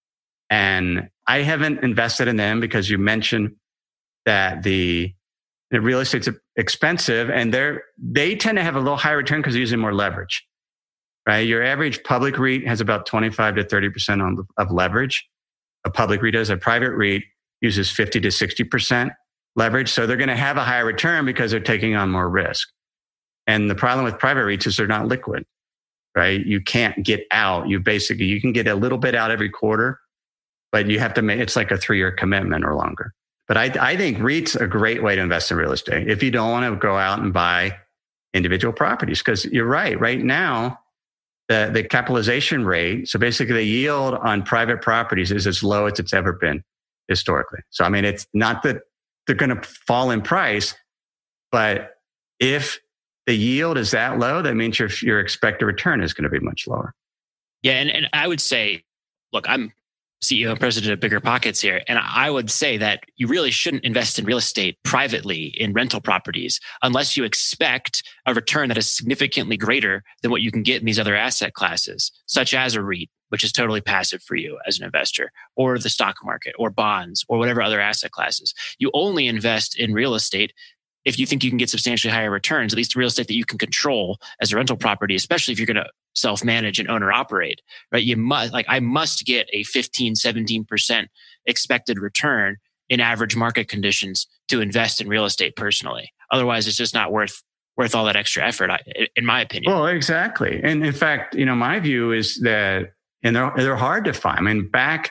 And I haven't invested in them because you mentioned that the real estate's expensive, and they tend to have a little higher return because they're using more leverage, right? Your average public REIT has about 25 to 30% of leverage. A public REIT does. A private REIT uses 50 to 60% leverage. So they're going to have a higher return because they're taking on more risk. And the problem with private REITs is they're not liquid, right? You can't get out. You can get a little bit out every quarter, but you have to it's like a 3-year commitment or longer. But I think REITs are a great way to invest in real estate if you don't want to go out and buy individual properties. Because you're right. Right now, the capitalization rate, so basically the yield on private properties is as low as it's ever been historically. So, it's not that they're going to fall in price, but if the yield is that low, that means your expected return is going to be much lower. Yeah. And I would say, look, I'm CEO and president of Bigger Pockets here. And I would say that you really shouldn't invest in real estate privately in rental properties unless you expect a return that is significantly greater than what you can get in these other asset classes, such as a REIT, which is totally passive for you as an investor, or the stock market, or bonds, or whatever other asset classes. You only invest in real estate if you think you can get substantially higher returns, at least real estate that you can control as a rental property, especially if you're going to self-manage and own or operate, right? I must get a 15, 17% expected return in average market conditions to invest in real estate personally. Otherwise, it's just not worth all that extra effort, in my opinion. Well, exactly. And in fact, my view is that, and they're hard to find. Back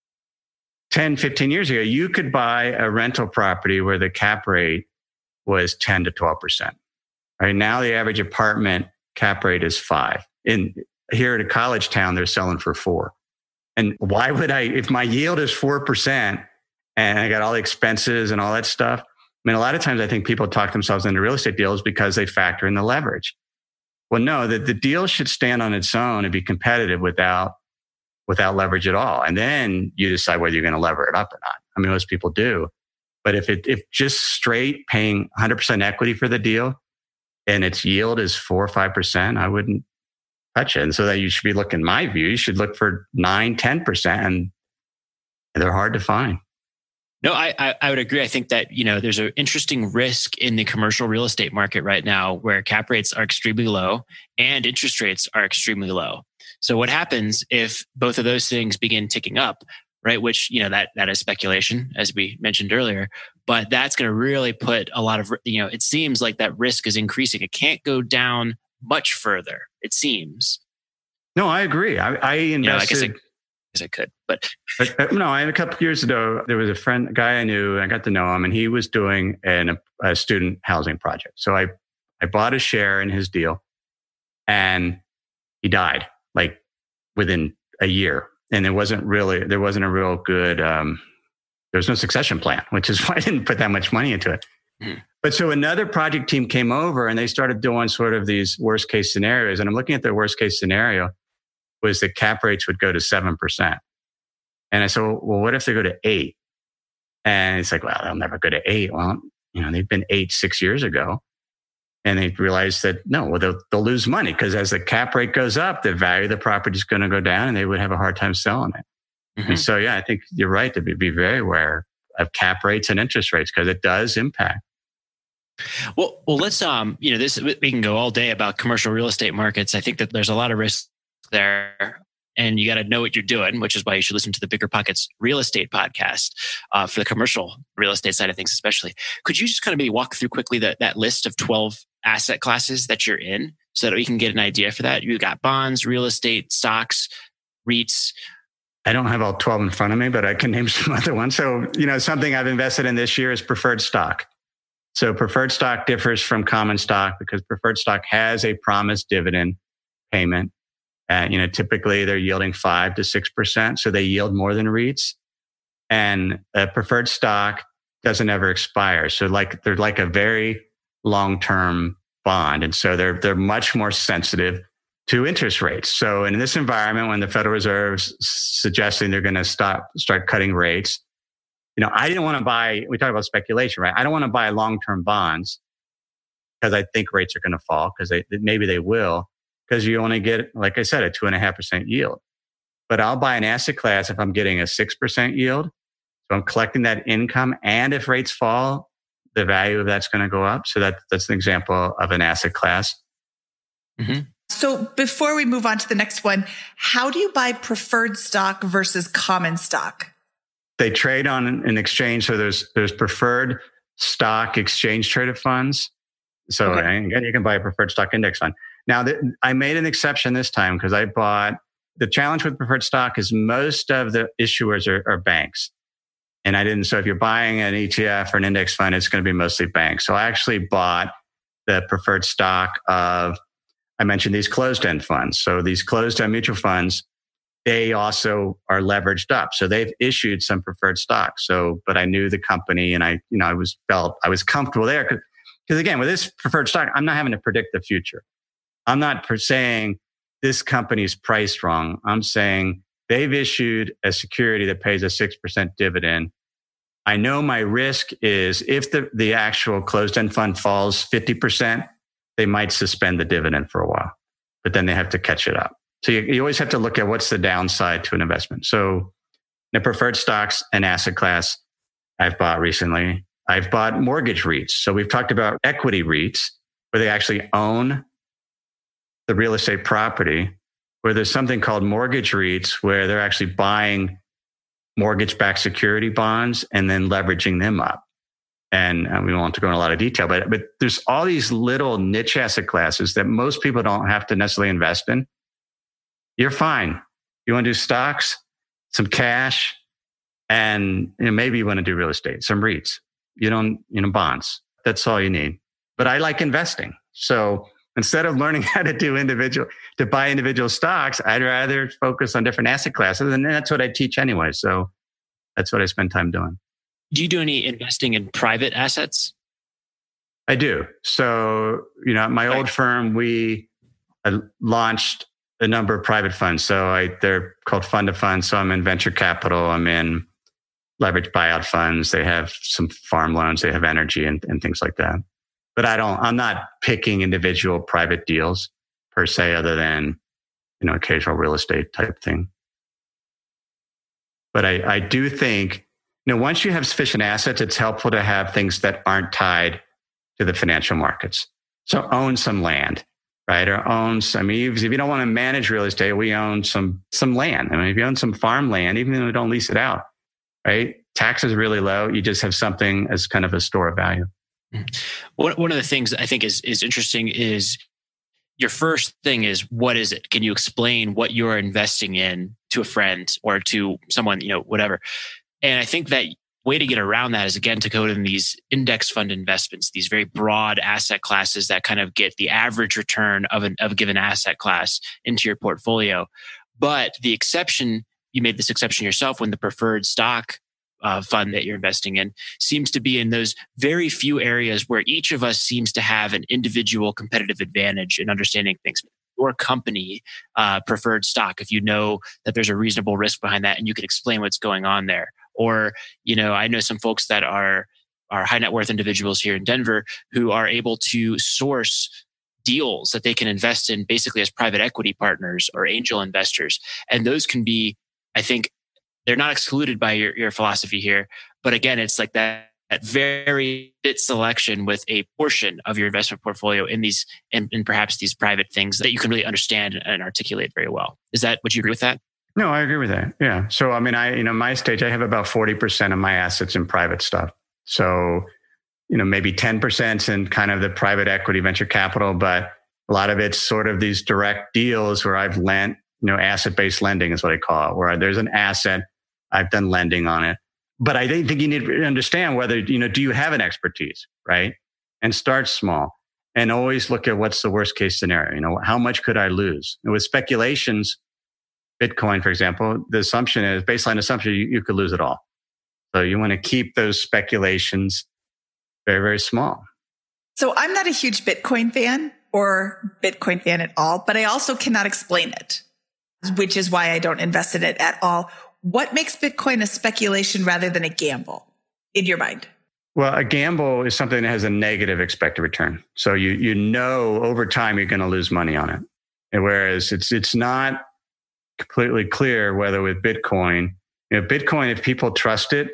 10, 15 years ago, you could buy a rental property where the cap rate was 10 to 12%. Right now, the average apartment cap rate is 5%. Here at a college town, they're selling for 4%. And why would if my yield is 4% and I got all the expenses and all that stuff? A lot of times I think people talk themselves into real estate deals because they factor in the leverage. Well, no, the deal should stand on its own and be competitive without leverage at all. And then you decide whether you're going to lever it up or not. Most people do. But if just straight paying 100% equity for the deal and its yield is 4 or 5%, I wouldn't touch it. And so that you should be looking, my view, you should look for 9, 10%, and they're hard to find. No, I would agree. I think that, there's an interesting risk in the commercial real estate market right now where cap rates are extremely low and interest rates are extremely low. So what happens if both of those things begin ticking up, right? Which, that is speculation, as we mentioned earlier, but that's going to really put a lot of, it seems like that risk is increasing. It can't go down much further, it seems. No, I agree. I invested. I guess I could, but a couple of years ago, there was a guy I knew, I got to know him, and he was doing a student housing project. So I bought a share in his deal, and he died within a year. And there wasn't a real good, there was no succession plan, which is why I didn't put that much money into it. Mm-hmm. But so another project team came over and they started doing sort of these worst case scenarios. And I'm looking at the worst case scenario was that cap rates would go to 7%. And I said, well, what if they go to 8%? And it's like, well, they'll never go to 8%. Well, they've been 8 6 years ago. And they realized that, they'll lose money because as the cap rate goes up, the value of the property is going to go down and they would have a hard time selling it. Mm-hmm. And so, I think you're right to be very aware of cap rates and interest rates because it does impact Let's we can go all day about commercial real estate markets. I think that there's a lot of risk there, and you got to know what you're doing, which is why you should listen to the Bigger Pockets real estate podcast for the commercial real estate side of things, especially. Could you just kind of maybe walk through quickly that list of 12 asset classes that you're in, so that we can get an idea for that? You got bonds, real estate, stocks, REITs. I don't have all 12 in front of me, but I can name some other ones. So, something I've invested in this year is preferred stock. So preferred stock differs from common stock because preferred stock has a promised dividend payment. Typically they're yielding 5 to 6%. So they yield more than REITs. And a preferred stock doesn't ever expire. So they're like a very long-term bond. And so they're much more sensitive to interest rates. So in this environment, when the Federal Reserve's suggesting they're going to start cutting rates, I didn't want to buy, we talk about speculation, right? I don't want to buy long-term bonds because I think rates are going to fall, because maybe they will, because you only get, like I said, a 2.5% yield. But I'll buy an asset class if I'm getting a 6% yield. So I'm collecting that income. And if rates fall, the value of that's going to go up. So that's an example of an asset class. Mm-hmm. So before we move on to the next one, how do you buy preferred stock versus common stock? They trade on an exchange. So there's preferred stock exchange traded funds. So again, you can buy a preferred stock index fund. Now, I made an exception this time because I bought, the challenge with preferred stock is most of the issuers are banks. And I didn't, so if you're buying an ETF or an index fund, it's going to be mostly banks. So I actually bought the preferred stock of, I mentioned these closed-end funds. So these closed-end mutual funds, they also are leveraged up. So they've issued some preferred stock. So, but I knew the company and I was comfortable there. Because again, with this preferred stock, I'm not having to predict the future. I'm not saying this company's priced wrong. I'm saying they've issued a security that pays a 6% dividend. I know my risk is if the actual closed-end fund falls 50%, they might suspend the dividend for a while, but then they have to catch it up. So you always have to look at what's the downside to an investment. So the preferred stocks, an asset class I've bought recently. I've bought mortgage REITs. So we've talked about equity REITs where they actually own the real estate property, where there's something called mortgage REITs where they're actually buying mortgage-backed security bonds and then leveraging them up. And we don't want to go into a lot of detail, but there's all these little niche asset classes that most people don't have to necessarily invest in. You're fine. You want to do stocks, some cash, and maybe you want to do real estate, some REITs. You don't, bonds. That's all you need. But I like investing. So instead of learning how to buy individual stocks, I'd rather focus on different asset classes. And that's what I teach anyway. So that's what I spend time doing. Do you do any investing in private assets? I do. So, at my old firm, we launched a number of private funds. So they're called fund of funds. So I'm in venture capital. I'm in leveraged buyout funds. They have some farm loans. They have energy and things like that. But I'm not picking individual private deals per se, other than, occasional real estate type thing. But I do think, once you have sufficient assets, it's helpful to have things that aren't tied to the financial markets. So own some land, right? Or if you don't want to manage real estate, we own some land. If you own some farmland, even though we don't lease it out, right? Taxes are really low. You just have something as kind of a store of value. One of the things I think is interesting is your first thing is, what is it? Can you explain what you're investing in to a friend or to someone, whatever? And I think that way to get around that is, again, to go to these index fund investments, these very broad asset classes that kind of get the average return of a given asset class into your portfolio. But the exception, you made this exception yourself when the preferred stock fund that you're investing in seems to be in those very few areas where each of us seems to have an individual competitive advantage in understanding things. Your company preferred stock, if you know that there's a reasonable risk behind that and you can explain what's going on there. Or, I know some folks that are high net worth individuals here in Denver who are able to source deals that they can invest in basically as private equity partners or angel investors. And those can be, I think, they're not excluded by your philosophy here. But again, it's like that at very bit selection with a portion of your investment portfolio in these and perhaps these private things that you can really understand and articulate very well. Is that, would you agree with that? No, I agree with that. Yeah. So, I mean, my stage, I have about 40% of my assets in private stuff. So, maybe 10% in kind of the private equity venture capital, but a lot of it's sort of these direct deals where I've lent, asset-based lending is what I call it, where there's an asset, I've done lending on it. But I think you need to understand whether, do you have an expertise, right? And start small and always look at what's the worst case scenario. How much could I lose? And with speculations, Bitcoin, for example, the baseline assumption, you could lose it all. So you want to keep those speculations very, very small. So I'm not a huge Bitcoin fan or Bitcoin fan at all, but I also cannot explain it, which is why I don't invest in it at all. What makes Bitcoin a speculation rather than a gamble in your mind? Well, a gamble is something that has a negative expected return. So over time you're going to lose money on it. And whereas it's not completely clear whether with Bitcoin, Bitcoin, if people trust it,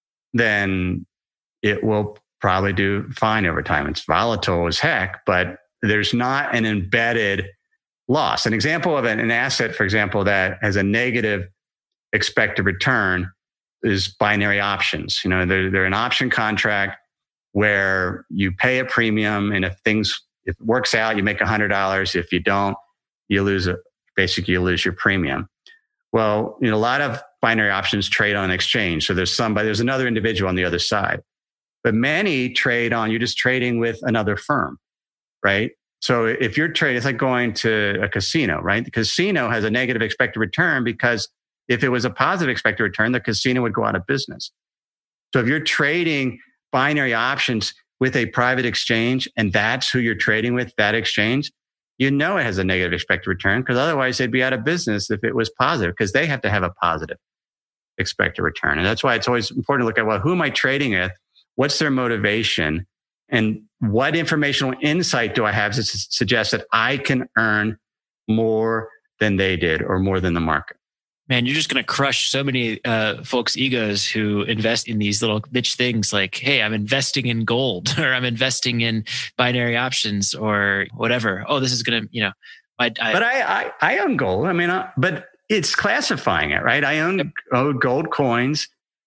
then it will probably do fine over time. It's volatile as heck, but there's not an embedded loss. An example of an asset, for example, that has a negative expected return is binary options. They're an option contract where you pay a premium, and if it works out, you make $100. If you don't, you lose your premium. Well, a lot of binary options trade on exchange. So there's another individual on the other side, but many trade on, you're just trading with another firm, right? So if you're trading, it's like going to a casino, right? The casino has a negative expected return because if it was a positive expected return, the casino would go out of business. So if you're trading binary options with a private exchange and that's who you're trading with, that exchange, it has a negative expected return because otherwise they'd be out of business if it was positive because they have to have a positive expected return. And that's why it's always important to look at, well, who am I trading with? What's their motivation? And what informational insight do I have to suggest that I can earn more than they did or more than the market? Man, you're just going to crush so many folks' egos who invest in these little niche things like, hey, I'm investing in gold or I'm investing in binary options or whatever. Oh, this is going to, But I own gold. But it's classifying it, right? I own gold coins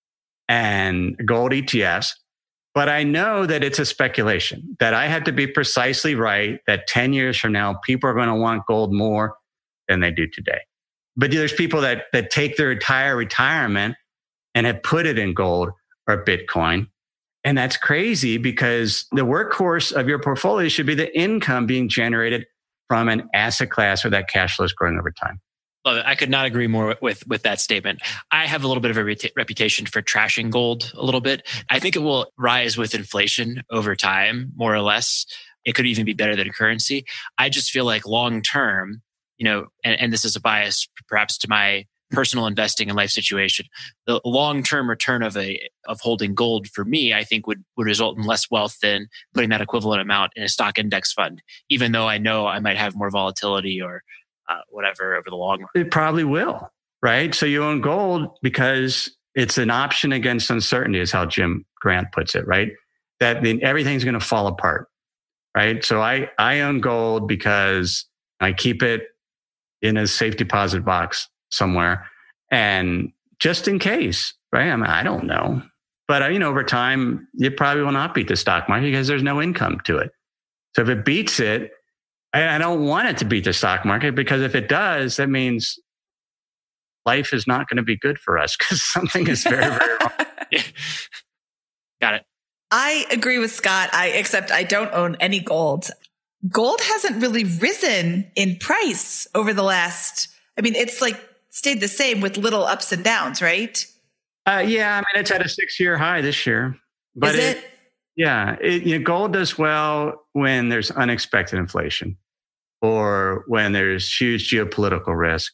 and gold ETFs, but I know that it's a speculation, that I have to be precisely right that 10 years from now, people are going to want gold more than they do today. But there's people that take their entire retirement and have put it in gold or Bitcoin. And that's crazy because the workhorse of your portfolio should be the income being generated from an asset class or that cash flow is growing over time. Love it. I could not agree more with that statement. I have a little bit of a reputation for trashing gold a little bit. I think it will rise with inflation over time, more or less. It could even be better than currency. I just feel like long term, and this is a bias perhaps to my personal investing and life situation, the long-term return of holding gold for me, I think would result in less wealth than putting that equivalent amount in a stock index fund, even though I know I might have more volatility or whatever over the long run. It probably will, right? So you own gold because it's an option against uncertainty is how Jim Grant puts it, right? That then everything's going to fall apart, right? So I own gold because I keep it in a safe deposit box somewhere. And just in case, right? I don't know. But, over time, it probably will not beat the stock market because there's no income to it. So if it beats it, I don't want it to beat the stock market because if it does, that means life is not going to be good for us because something is very, very wrong. Yeah. Got it. I agree with Scott, except I don't own any gold. Gold hasn't really risen in price over the last, it's like stayed the same with little ups and downs, right? Yeah, it's at a 6-year high this year. But is it? Yeah. Gold does well when there's unexpected inflation or when there's huge geopolitical risk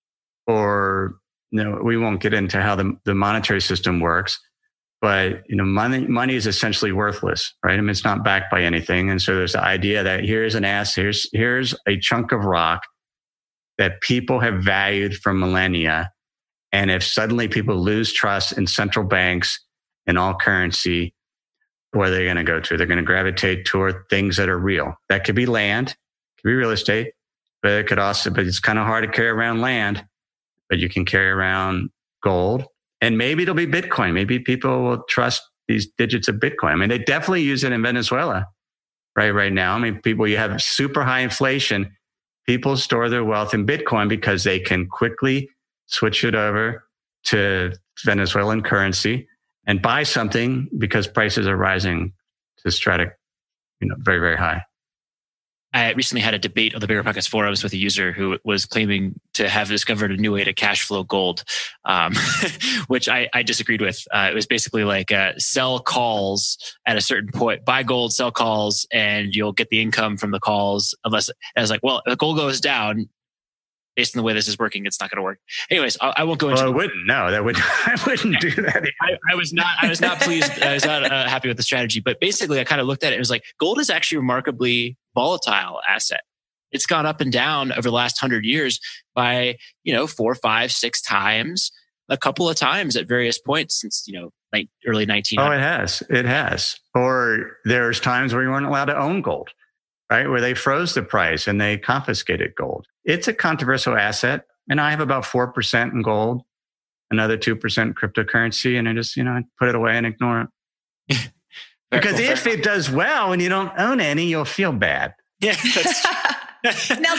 or, we won't get into how the monetary system works. But money is essentially worthless, right? It's not backed by anything, and so there's the idea that here's an asset, here's a chunk of rock that people have valued for millennia, and if suddenly people lose trust in central banks and all currency, what are they going to go to? They're going to gravitate toward things that are real. That could be land, could be real estate, but it could also, but it's kind of hard to carry around land, but you can carry around gold, and maybe it'll be Bitcoin. Maybe people will trust these digits of Bitcoin. I mean, they definitely use it in Venezuela right now. I mean, you have super high inflation. People store their wealth in Bitcoin because they can quickly switch it over to Venezuelan currency and buy something because prices are rising to very, very high. I recently had a debate on the BiggerPockets forums with a user who was claiming to have discovered a new way to cash flow gold, which I disagreed with. It was basically like sell calls at a certain point, buy gold, sell calls, and you'll get the income from the calls. Unless I was like, well, if gold goes down, based on the way this is working, it's not going to work. Anyways, I won't go into. Well, I wouldn't. No, I wouldn't do that. I was not pleased. I was not happy with the strategy. But basically, I kind of looked at it. It was like gold is actually a remarkably volatile asset. It's gone up and down over the last 100 years by 4, 5, 6 times, a couple of times at various points since early 1900s. Oh, it has. Or there's times where you weren't allowed to own gold, right? Where they froze the price and they confiscated gold. It's a controversial asset. And I have about 4% in gold, another 2% cryptocurrency. And I just, put it away and ignore it. Because if it does well and you don't own any, you'll feel bad. Yeah. Now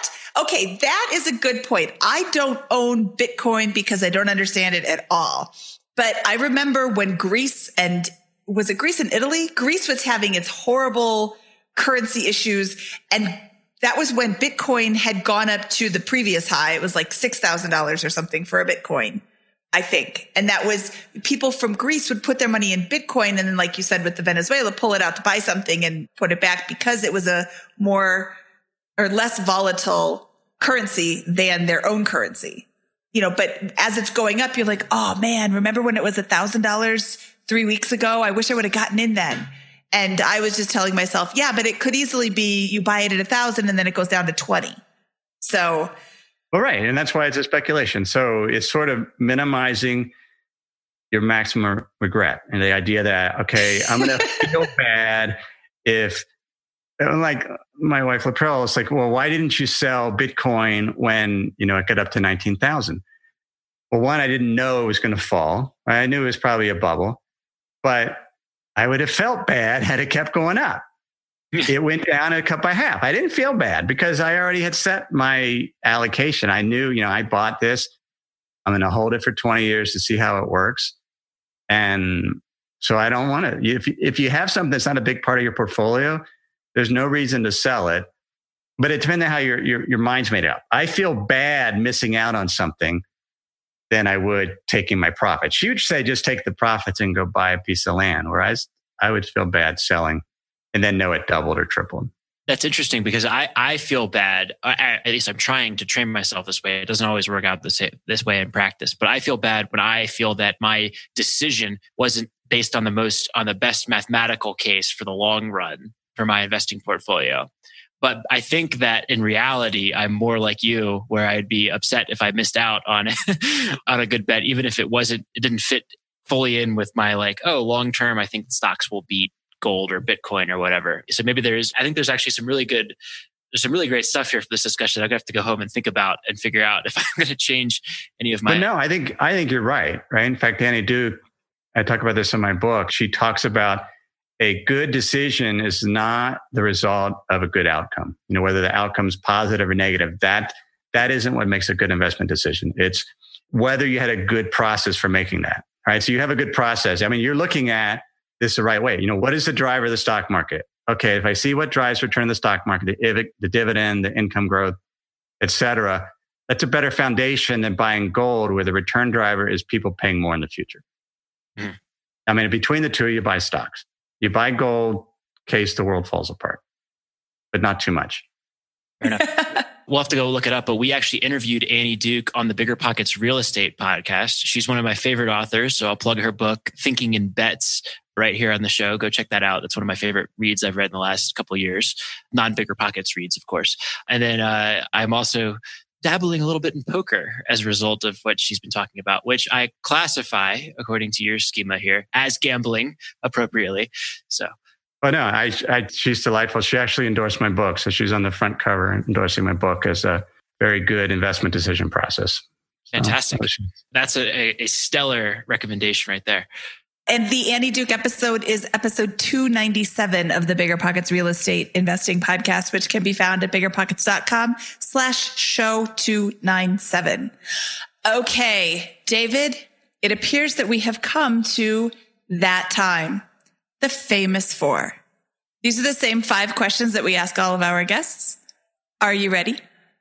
that is a good point. I don't own Bitcoin because I don't understand it at all. But I remember when Greece and Italy? Greece was having its horrible currency issues. And that was when Bitcoin had gone up to the previous high. It was like $6,000 or something for a Bitcoin, I think. And that was people from Greece would put their money in Bitcoin. And then, like you said, with the Venezuela, pull it out to buy something and put it back because it was a more or less volatile currency than their own currency. But as it's going up, you're like, oh man, remember when it was $1,000 3 weeks ago? I wish I would have gotten in then. And I was just telling myself, yeah, but it could easily be you buy it at 1,000 and then it goes down to 20. So. Well, right. And that's why it's a speculation. So it's sort of minimizing your maximum regret. And the idea that, okay, I'm going to feel bad if, like my wife, Latrell, it's like, well, why didn't you sell Bitcoin when, it got up to 19,000? Well, one, I didn't know it was going to fall. I knew it was probably a bubble, but I would have felt bad had it kept going up. It went down and cut by half. I didn't feel bad because I already had set my allocation. I knew, I bought this. I'm going to hold it for 20 years to see how it works. And so I don't want to, if you have something that's not a big part of your portfolio, there's no reason to sell it. But it depends on how your mind's made up. I feel bad missing out on something than I would taking my profits. You'd say just take the profits and go buy a piece of land, whereas I would feel bad selling and then know it doubled or tripled. That's interesting because I feel bad. At least I'm trying to train myself this way. It doesn't always work out this way in practice, but I feel bad when I feel that my decision wasn't based on the best mathematical case for the long run for my investing portfolio. But I think that in reality, I'm more like you, where I'd be upset if I missed out on on a good bet, even if it didn't fit fully in with my long term, I think stocks will beat gold or Bitcoin or whatever. So maybe I think there's actually some really great stuff here for this discussion. I'm gonna have to go home and think about and figure out if I'm going to change any of my. But no, I think you're right. In fact, Annie Duke, I talk about this in my book. She talks about a good decision is not the result of a good outcome. Whether the outcome is positive or negative, that isn't what makes a good investment decision. It's whether you had a good process for making that. Right. So you have a good process. I mean, you're looking at this the right way. What is the driver of the stock market? Okay, if I see what drives return of the stock market, the dividend, the income growth, et cetera, that's a better foundation than buying gold where the return driver is people paying more in the future. Mm. I mean, between the two, you buy stocks. You buy gold, case the world falls apart, but not too much. Fair enough. We'll have to go look it up, but we actually interviewed Annie Duke on the BiggerPockets Real Estate podcast. She's one of my favorite authors, so I'll plug her book, Thinking in Bets, right here on the show. Go check that out. That's one of my favorite reads I've read in the last couple of years. Non-BiggerPockets reads, of course. And then I'm also dabbling a little bit in poker as a result of what she's been talking about, which I classify, according to your schema here, as gambling appropriately. So. Oh no, she's delightful. She actually endorsed my book. So she's on the front cover endorsing my book as a very good investment decision process. Fantastic. That's a stellar recommendation right there. And the Annie Duke episode is episode 297 of the Bigger Pockets Real Estate Investing Podcast, which can be found at biggerpockets.com/show297. Okay, David, it appears that we have come to that time, the famous four. These are the same 5 questions that we ask all of our guests. Are you ready?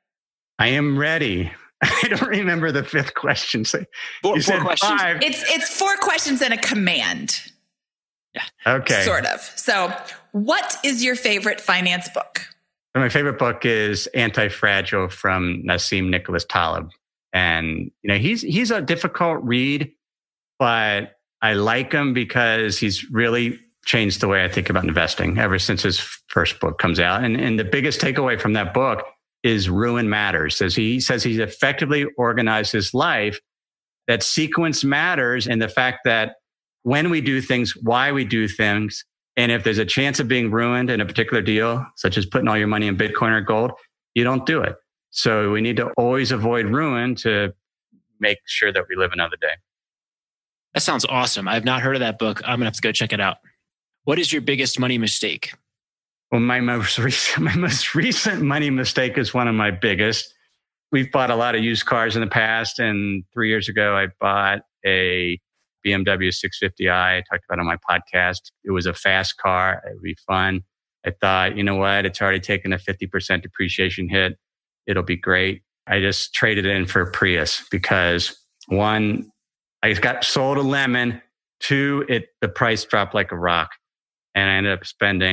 I am ready. I don't remember the 5th question. So four questions. 5. It's 4 questions and a command. Yeah. Okay. Sort of. So what is your favorite finance book? My favorite book is Anti-Fragile from Nassim Nicholas Taleb. And, he's a difficult read, but I like him because he's really changed the way I think about investing ever since his first book comes out. And the biggest takeaway from that book is ruin matters. As he says, he's effectively organized his life, that sequence matters, and the fact that when we do things, why we do things, and if there's a chance of being ruined in a particular deal, such as putting all your money in Bitcoin or gold, you don't do it. So we need to always avoid ruin to make sure that we live another day. That sounds awesome. I've not heard of that book. I'm going to have to go check it out. What is your biggest money mistake? Well, my most recent money mistake is one of my biggest. We've bought a lot of used cars in the past, and 3 years ago, I bought a BMW 650i. I talked about it on my podcast. It was a fast car. It would be fun. I thought, you know what? It's already taken a 50% depreciation hit. It'll be great. I just traded it in for a Prius because 1, I got sold a lemon. 2, the price dropped like a rock. And I ended up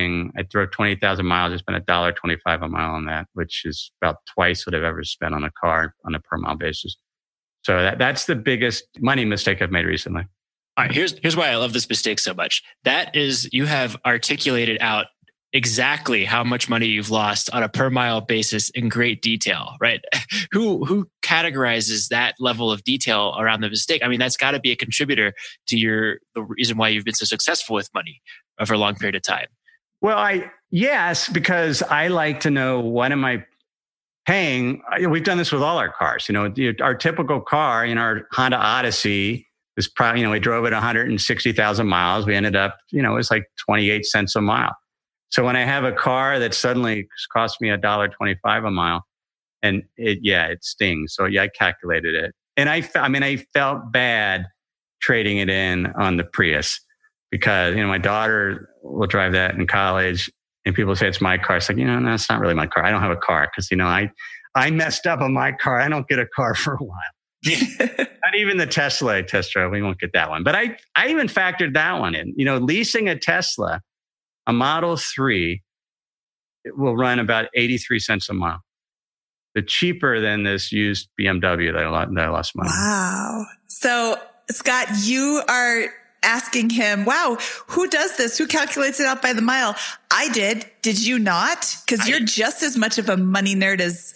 I drove 20,000 miles. I spent $1.25 a mile on that, which is about twice what I've ever spent on a car on a per mile basis. So that's the biggest money mistake I've made recently. All right, here's why I love this mistake so much. That is, you have articulated out exactly how much money you've lost on a per mile basis in great detail, right? Who categorizes that level of detail around the mistake? I mean, that's got to be a contributor to the reason why you've been so successful with money for a long period of time. Well, yes, because I like to know what am I paying. We've done this with all our cars. Our typical car, our Honda Odyssey is probably, we drove it 160,000 miles. We ended up, it was like 28 cents a mile. So when I have a car that suddenly costs me $1.25 a mile, and it stings. So I calculated it, and I felt bad trading it in on the Prius because my daughter will drive that in college, and people say it's my car. It's like no, it's not really my car. I don't have a car because I messed up on my car. I don't get a car for a while. Not even the Tesla I test drove. We won't get that one. But I even factored that one in. Leasing a Tesla. A Model 3, it will run about 83 cents a mile. The cheaper than this used BMW that I lost money. Wow. So, Scott, you are asking him, wow, who does this? Who calculates it out by the mile? I did. Did you not? Because you're just as much of a money nerd as...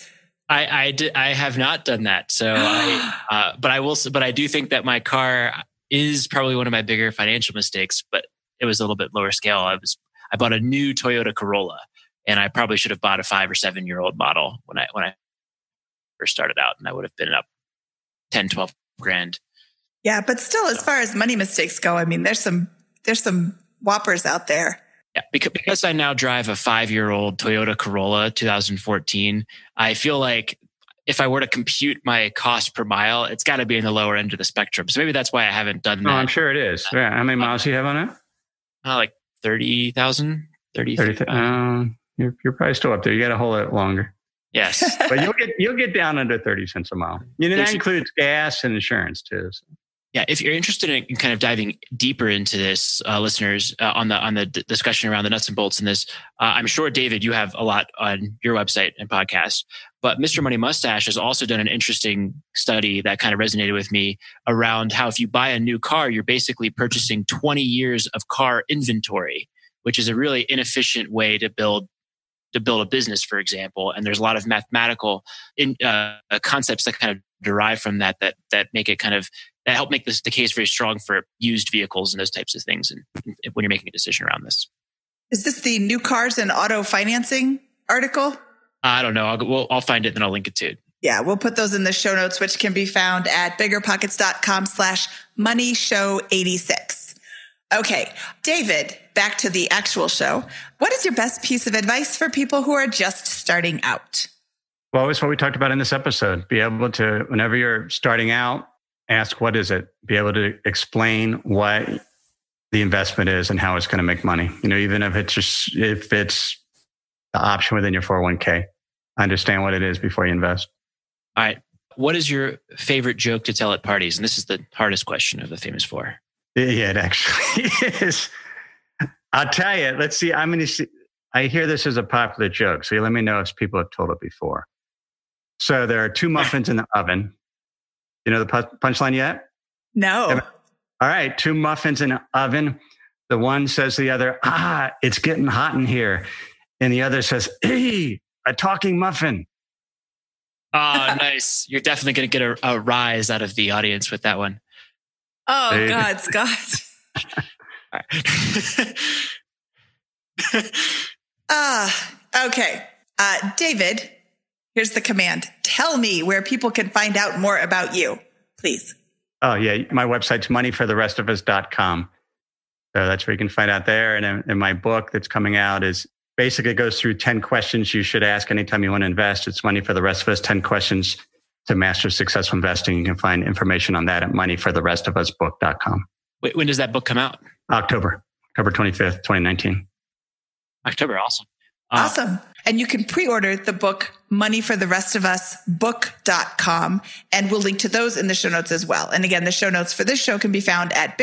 I have not done that. So, but I do think that my car is probably one of my bigger financial mistakes, but it was a little bit lower scale. I bought a new Toyota Corolla, and I probably should have bought a 5 or 7 year old model when I first started out, and I would have been up 10, 12 grand. Yeah, but still, as far as money mistakes go, I mean, there's some whoppers out there. Yeah, because I now drive a 5-year-old Toyota Corolla 2014, I feel like if I were to compute my cost per mile, it's got to be in the lower end of the spectrum. So maybe that's why I haven't done that. Oh, I'm sure it is. Yeah. How many miles do you have on it? Like 30,000, 30. You're probably still up there. You got to hold it longer. Yes, but you'll get down under 30 cents a mile. That includes gas and insurance too. So. Yeah, if you're interested in kind of diving deeper into this, listeners, on the discussion around the nuts and bolts in this, I'm sure, David, you have a lot on your website and podcast. But Mr. Money Mustache has also done an interesting study that kind of resonated with me around how if you buy a new car, you're basically purchasing 20 years of car inventory, which is a really inefficient way to build to build a business, for example. And there's a lot of mathematical concepts that kind of derive from that make it kind of, that help make the case very strong for used vehicles and those types of things. And when you're making a decision around this. Is this the new cars and auto financing article? I don't know. I'll find it and then I'll link it to it. Yeah, we'll put those in the show notes, which can be found at biggerpockets.com/moneyshow86. Okay, David, back to the actual show. What is your best piece of advice for people who are just starting out? Well, it's what we talked about in this episode. Be able to, whenever you're starting out, ask, what is it? Be able to explain what the investment is and how it's going to make money. Even if it's the option within your 401k, understand what it is before you invest. All right. What is your favorite joke to tell at parties? And this is the hardest question of the Famous Four. Yeah, it actually is. I'll tell you. Let's see. I hear this as a popular joke, so you let me know if people have told it before. So there are two muffins in the oven. You know the punchline yet? No. All right. Two muffins in an oven. The one says to the other, it's getting hot in here. And the other says, hey, a talking muffin. Oh, nice. You're definitely going to get a rise out of the audience with that one. Oh, hey. God, Scott. Okay. David, here's the command. Tell me where people can find out more about you, please. Oh, yeah. My website's moneyfortherestofus.com. So that's where you can find out there. And in my book that's coming out is basically goes through 10 questions you should ask anytime you want to invest. It's Money for the Rest of Us, 10 questions to master successful investing. You can find information on that at moneyfortherestofusbook.com. Wait, when does that book come out? October 25th, 2019. October. Awesome. Awesome. And you can pre-order the book, moneyfortherestofusbook.com. And we'll link to those in the show notes as well. And again, the show notes for this show can be found at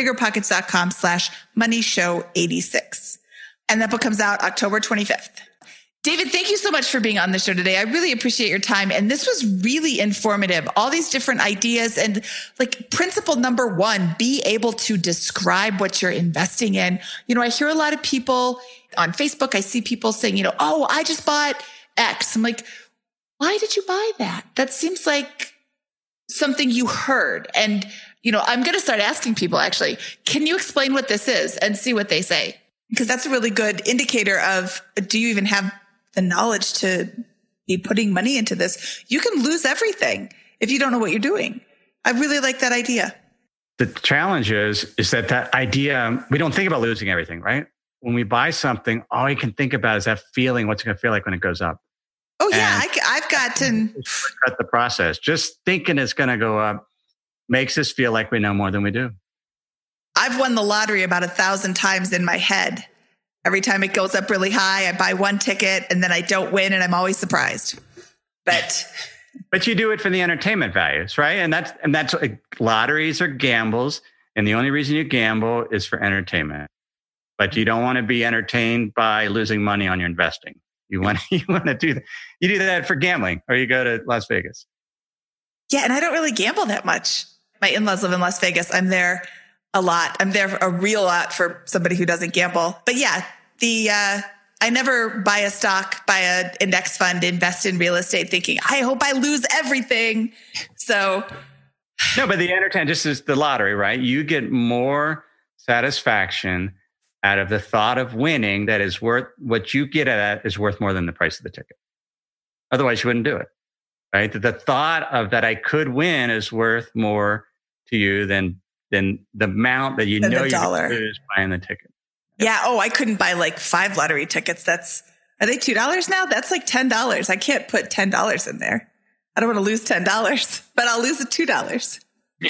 biggerpockets.com/moneyshow86. And that book comes out October 25th. David, thank you so much for being on the show today. I really appreciate your time. And this was really informative. All these different ideas and like principle number one, be able to describe what you're investing in. I hear a lot of people on Facebook. I see people saying, oh, I just bought X. I'm like, why did you buy that? That seems like something you heard. And, I'm going to start asking people actually, can you explain what this is and see what they say? Because that's a really good indicator of, do you even have the knowledge to be putting money into this? You can lose everything if you don't know what you're doing. I really like that idea. The challenge is that idea, we don't think about losing everything, right? When we buy something, all you can think about is that feeling, what's it going to feel like when it goes up. Oh, yeah. I've gotten... Cut the process. Just thinking it's going to go up makes us feel like we know more than we do. I've won the lottery about 1,000 times in my head. Every time it goes up really high, I buy one ticket and then I don't win and I'm always surprised. But you do it for the entertainment values, right? And that's lotteries are gambles. And the only reason you gamble is for entertainment. But you don't want to be entertained by losing money on your investing. You want to do that. You do that for gambling, or you go to Las Vegas. Yeah. And I don't really gamble that much. My in-laws live in Las Vegas. I'm there a lot. I'm there a real lot for somebody who doesn't gamble. But yeah, I never buy a stock, buy an index fund, invest in real estate thinking, I hope I lose everything. So. No, but the entertainment, just as the lottery, right? You get more satisfaction out of the thought of winning that is worth, what you get at is worth more than the price of the ticket. Otherwise you wouldn't do it, right? The thought of that I could win is worth more to you than the amount that you know you're is buying the ticket. Yeah. Oh, I couldn't buy like 5 lottery tickets. Are they $2 now? That's like $10. I can't put $10 in there. I don't want to lose $10, but I'll lose the $2.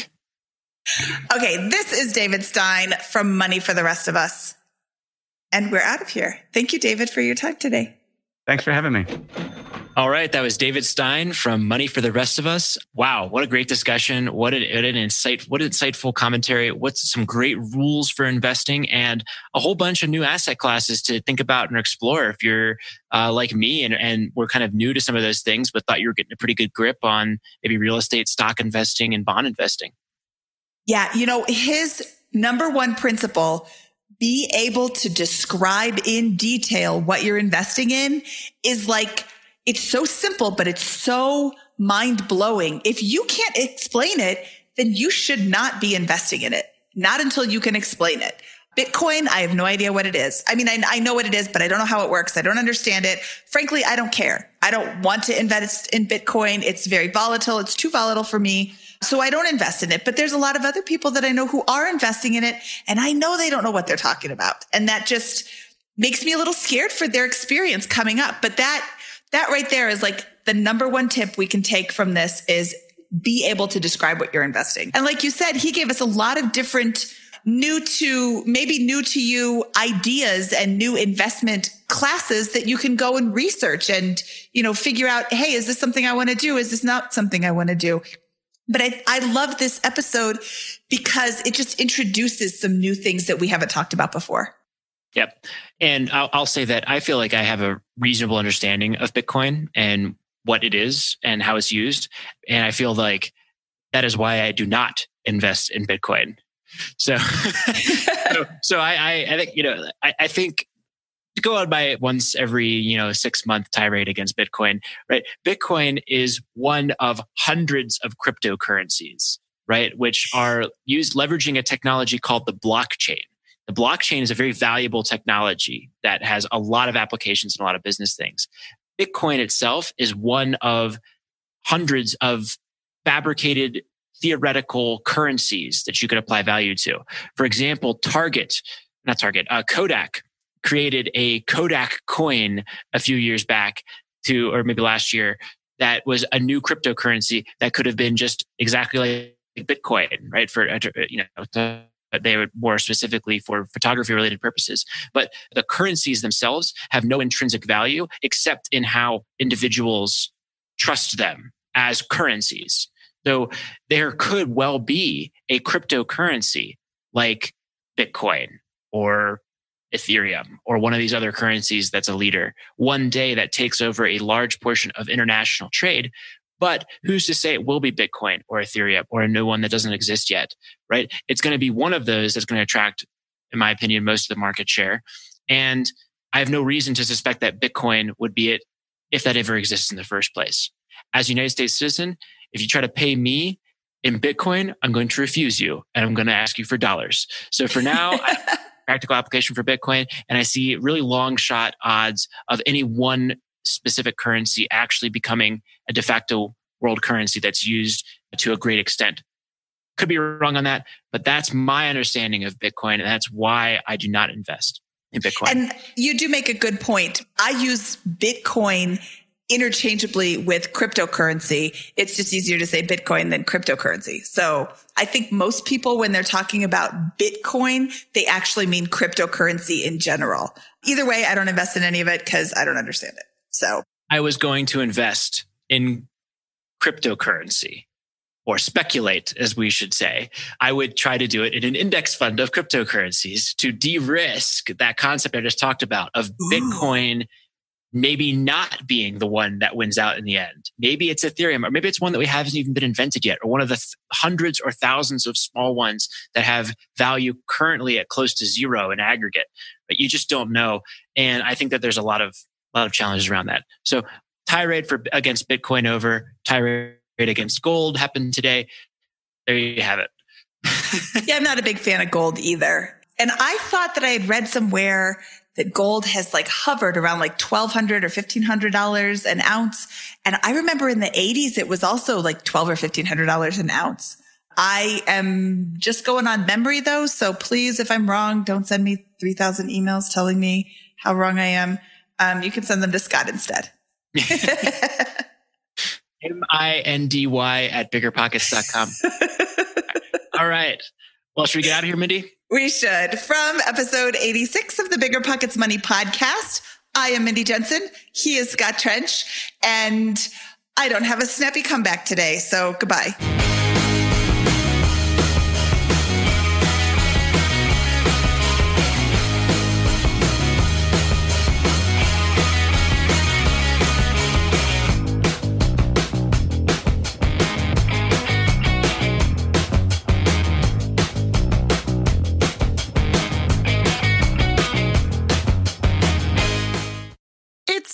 Okay. This is David Stein from Money for the Rest of Us. And we're out of here. Thank you, David, for your time today. Thanks for having me. All right. That was David Stein from Money for the Rest of Us. Wow. What a great discussion. What an insightful commentary. What's some great rules for investing and a whole bunch of new asset classes to think about and explore. If you're like me and we're kind of new to some of those things, but thought you were getting a pretty good grip on maybe real estate, stock investing and bond investing. Yeah. His number one principle, be able to describe in detail what you're investing in is like, it's so simple, but it's so mind blowing. If you can't explain it, then you should not be investing in it. Not until you can explain it. Bitcoin, I have no idea what it is. I mean, I know what it is, but I don't know how it works. I don't understand it. Frankly, I don't care. I don't want to invest in Bitcoin. It's very volatile. It's too volatile for me. So I don't invest in it. But there's a lot of other people that I know who are investing in it, and I know they don't know what they're talking about. And that just makes me a little scared for their experience coming up. But that right there is like the number one tip we can take from this is be able to describe what you're investing. And like you said, he gave us a lot of different new to you ideas and new investment classes that you can go and research and, figure out, hey, is this something I want to do? Is this not something I want to do? But I love this episode because it just introduces some new things that we haven't talked about before. Yep. And I'll say that I feel like I have a reasonable understanding of Bitcoin and what it is and how it's used. And I feel like that is why I do not invest in Bitcoin. So, I think, I think to go on my once every, 6-month tirade against Bitcoin, right? Bitcoin is one of hundreds of cryptocurrencies, right? Which are leveraging a technology called the blockchain. The blockchain is a very valuable technology that has a lot of applications and a lot of business things. Bitcoin itself is one of hundreds of fabricated theoretical currencies that you could apply value to. For example, Kodak created a Kodak coin a few years back or maybe last year that was a new cryptocurrency that could have been just exactly like Bitcoin, right? They were more specifically for photography related purposes. But the currencies themselves have no intrinsic value except in how individuals trust them as currencies. So there could well be a cryptocurrency like Bitcoin or Ethereum or one of these other currencies that's a leader one day that takes over a large portion of international trade. But who's to say it will be Bitcoin or Ethereum or a new one that doesn't exist yet, right? It's going to be one of those that's going to attract, in my opinion, most of the market share. And I have no reason to suspect that Bitcoin would be it if that ever exists in the first place. As a United States citizen, if you try to pay me in Bitcoin, I'm going to refuse you and I'm going to ask you for dollars. So for now, I have a practical application for Bitcoin, and I see really long shot odds of any one specific currency actually becoming a de facto world currency that's used to a great extent. Could be wrong on that, but that's my understanding of Bitcoin, and that's why I do not invest in Bitcoin. And you do make a good point. I use Bitcoin interchangeably with cryptocurrency. It's just easier to say Bitcoin than cryptocurrency. So I think most people, when they're talking about Bitcoin, they actually mean cryptocurrency in general. Either way, I don't invest in any of it because I don't understand it. So I was going to invest in cryptocurrency, or speculate, as we should say. I would try to do it in an index fund of cryptocurrencies to de-risk that concept I just talked about of Bitcoin maybe not being the one that wins out in the end. Maybe it's Ethereum, or maybe it's one that we haven't even been invented yet, or one of the hundreds or thousands of small ones that have value currently at close to zero in aggregate. But you just don't know. And I think that there's a lot of challenges around that. So tirade against Bitcoin over, tirade against gold happened today. There you have it. Yeah, I'm not a big fan of gold either. And I thought that I had read somewhere that gold has hovered around $1,200 or $1,500 an ounce. And I remember in the 80s, it was also $1,200 or $1,500 an ounce. I am just going on memory though. So please, if I'm wrong, don't send me 3,000 emails telling me how wrong I am. You can send them to Scott instead. MINDY@biggerpockets.com. All right. Well, should we get out of here, Mindy? We should. From episode 86 of the Bigger Pockets Money podcast, I am Mindy Jensen. He is Scott Trench. And I don't have a snappy comeback today. So goodbye.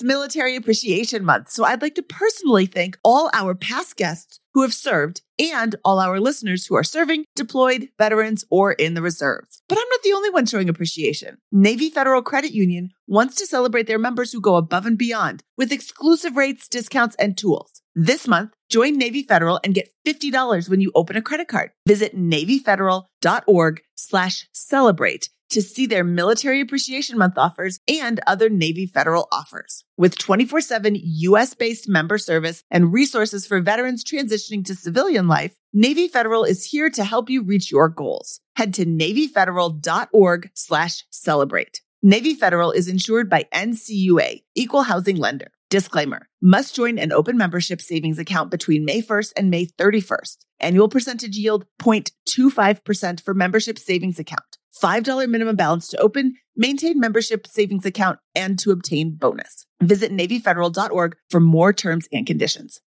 Military Appreciation Month, so I'd like to personally thank all our past guests who have served and all our listeners who are serving, deployed, veterans, or in the reserves. But I'm not the only one showing appreciation. Navy Federal Credit Union wants to celebrate their members who go above and beyond with exclusive rates, discounts, and tools. This month, join Navy Federal and get $50 when you open a credit card. Visit NavyFederal.org/celebrate to see their Military Appreciation Month offers and other Navy Federal offers. With 24/7 U.S.-based member service and resources for veterans transitioning to civilian life, Navy Federal is here to help you reach your goals. Head to NavyFederal.org/celebrate. Navy Federal is insured by NCUA, Equal Housing Lender. Disclaimer, must join an open membership savings account between May 1st and May 31st. Annual percentage yield 0.25% for membership savings account. $5 minimum balance to open, maintain membership savings account, and to obtain bonus. Visit NavyFederal.org for more terms and conditions.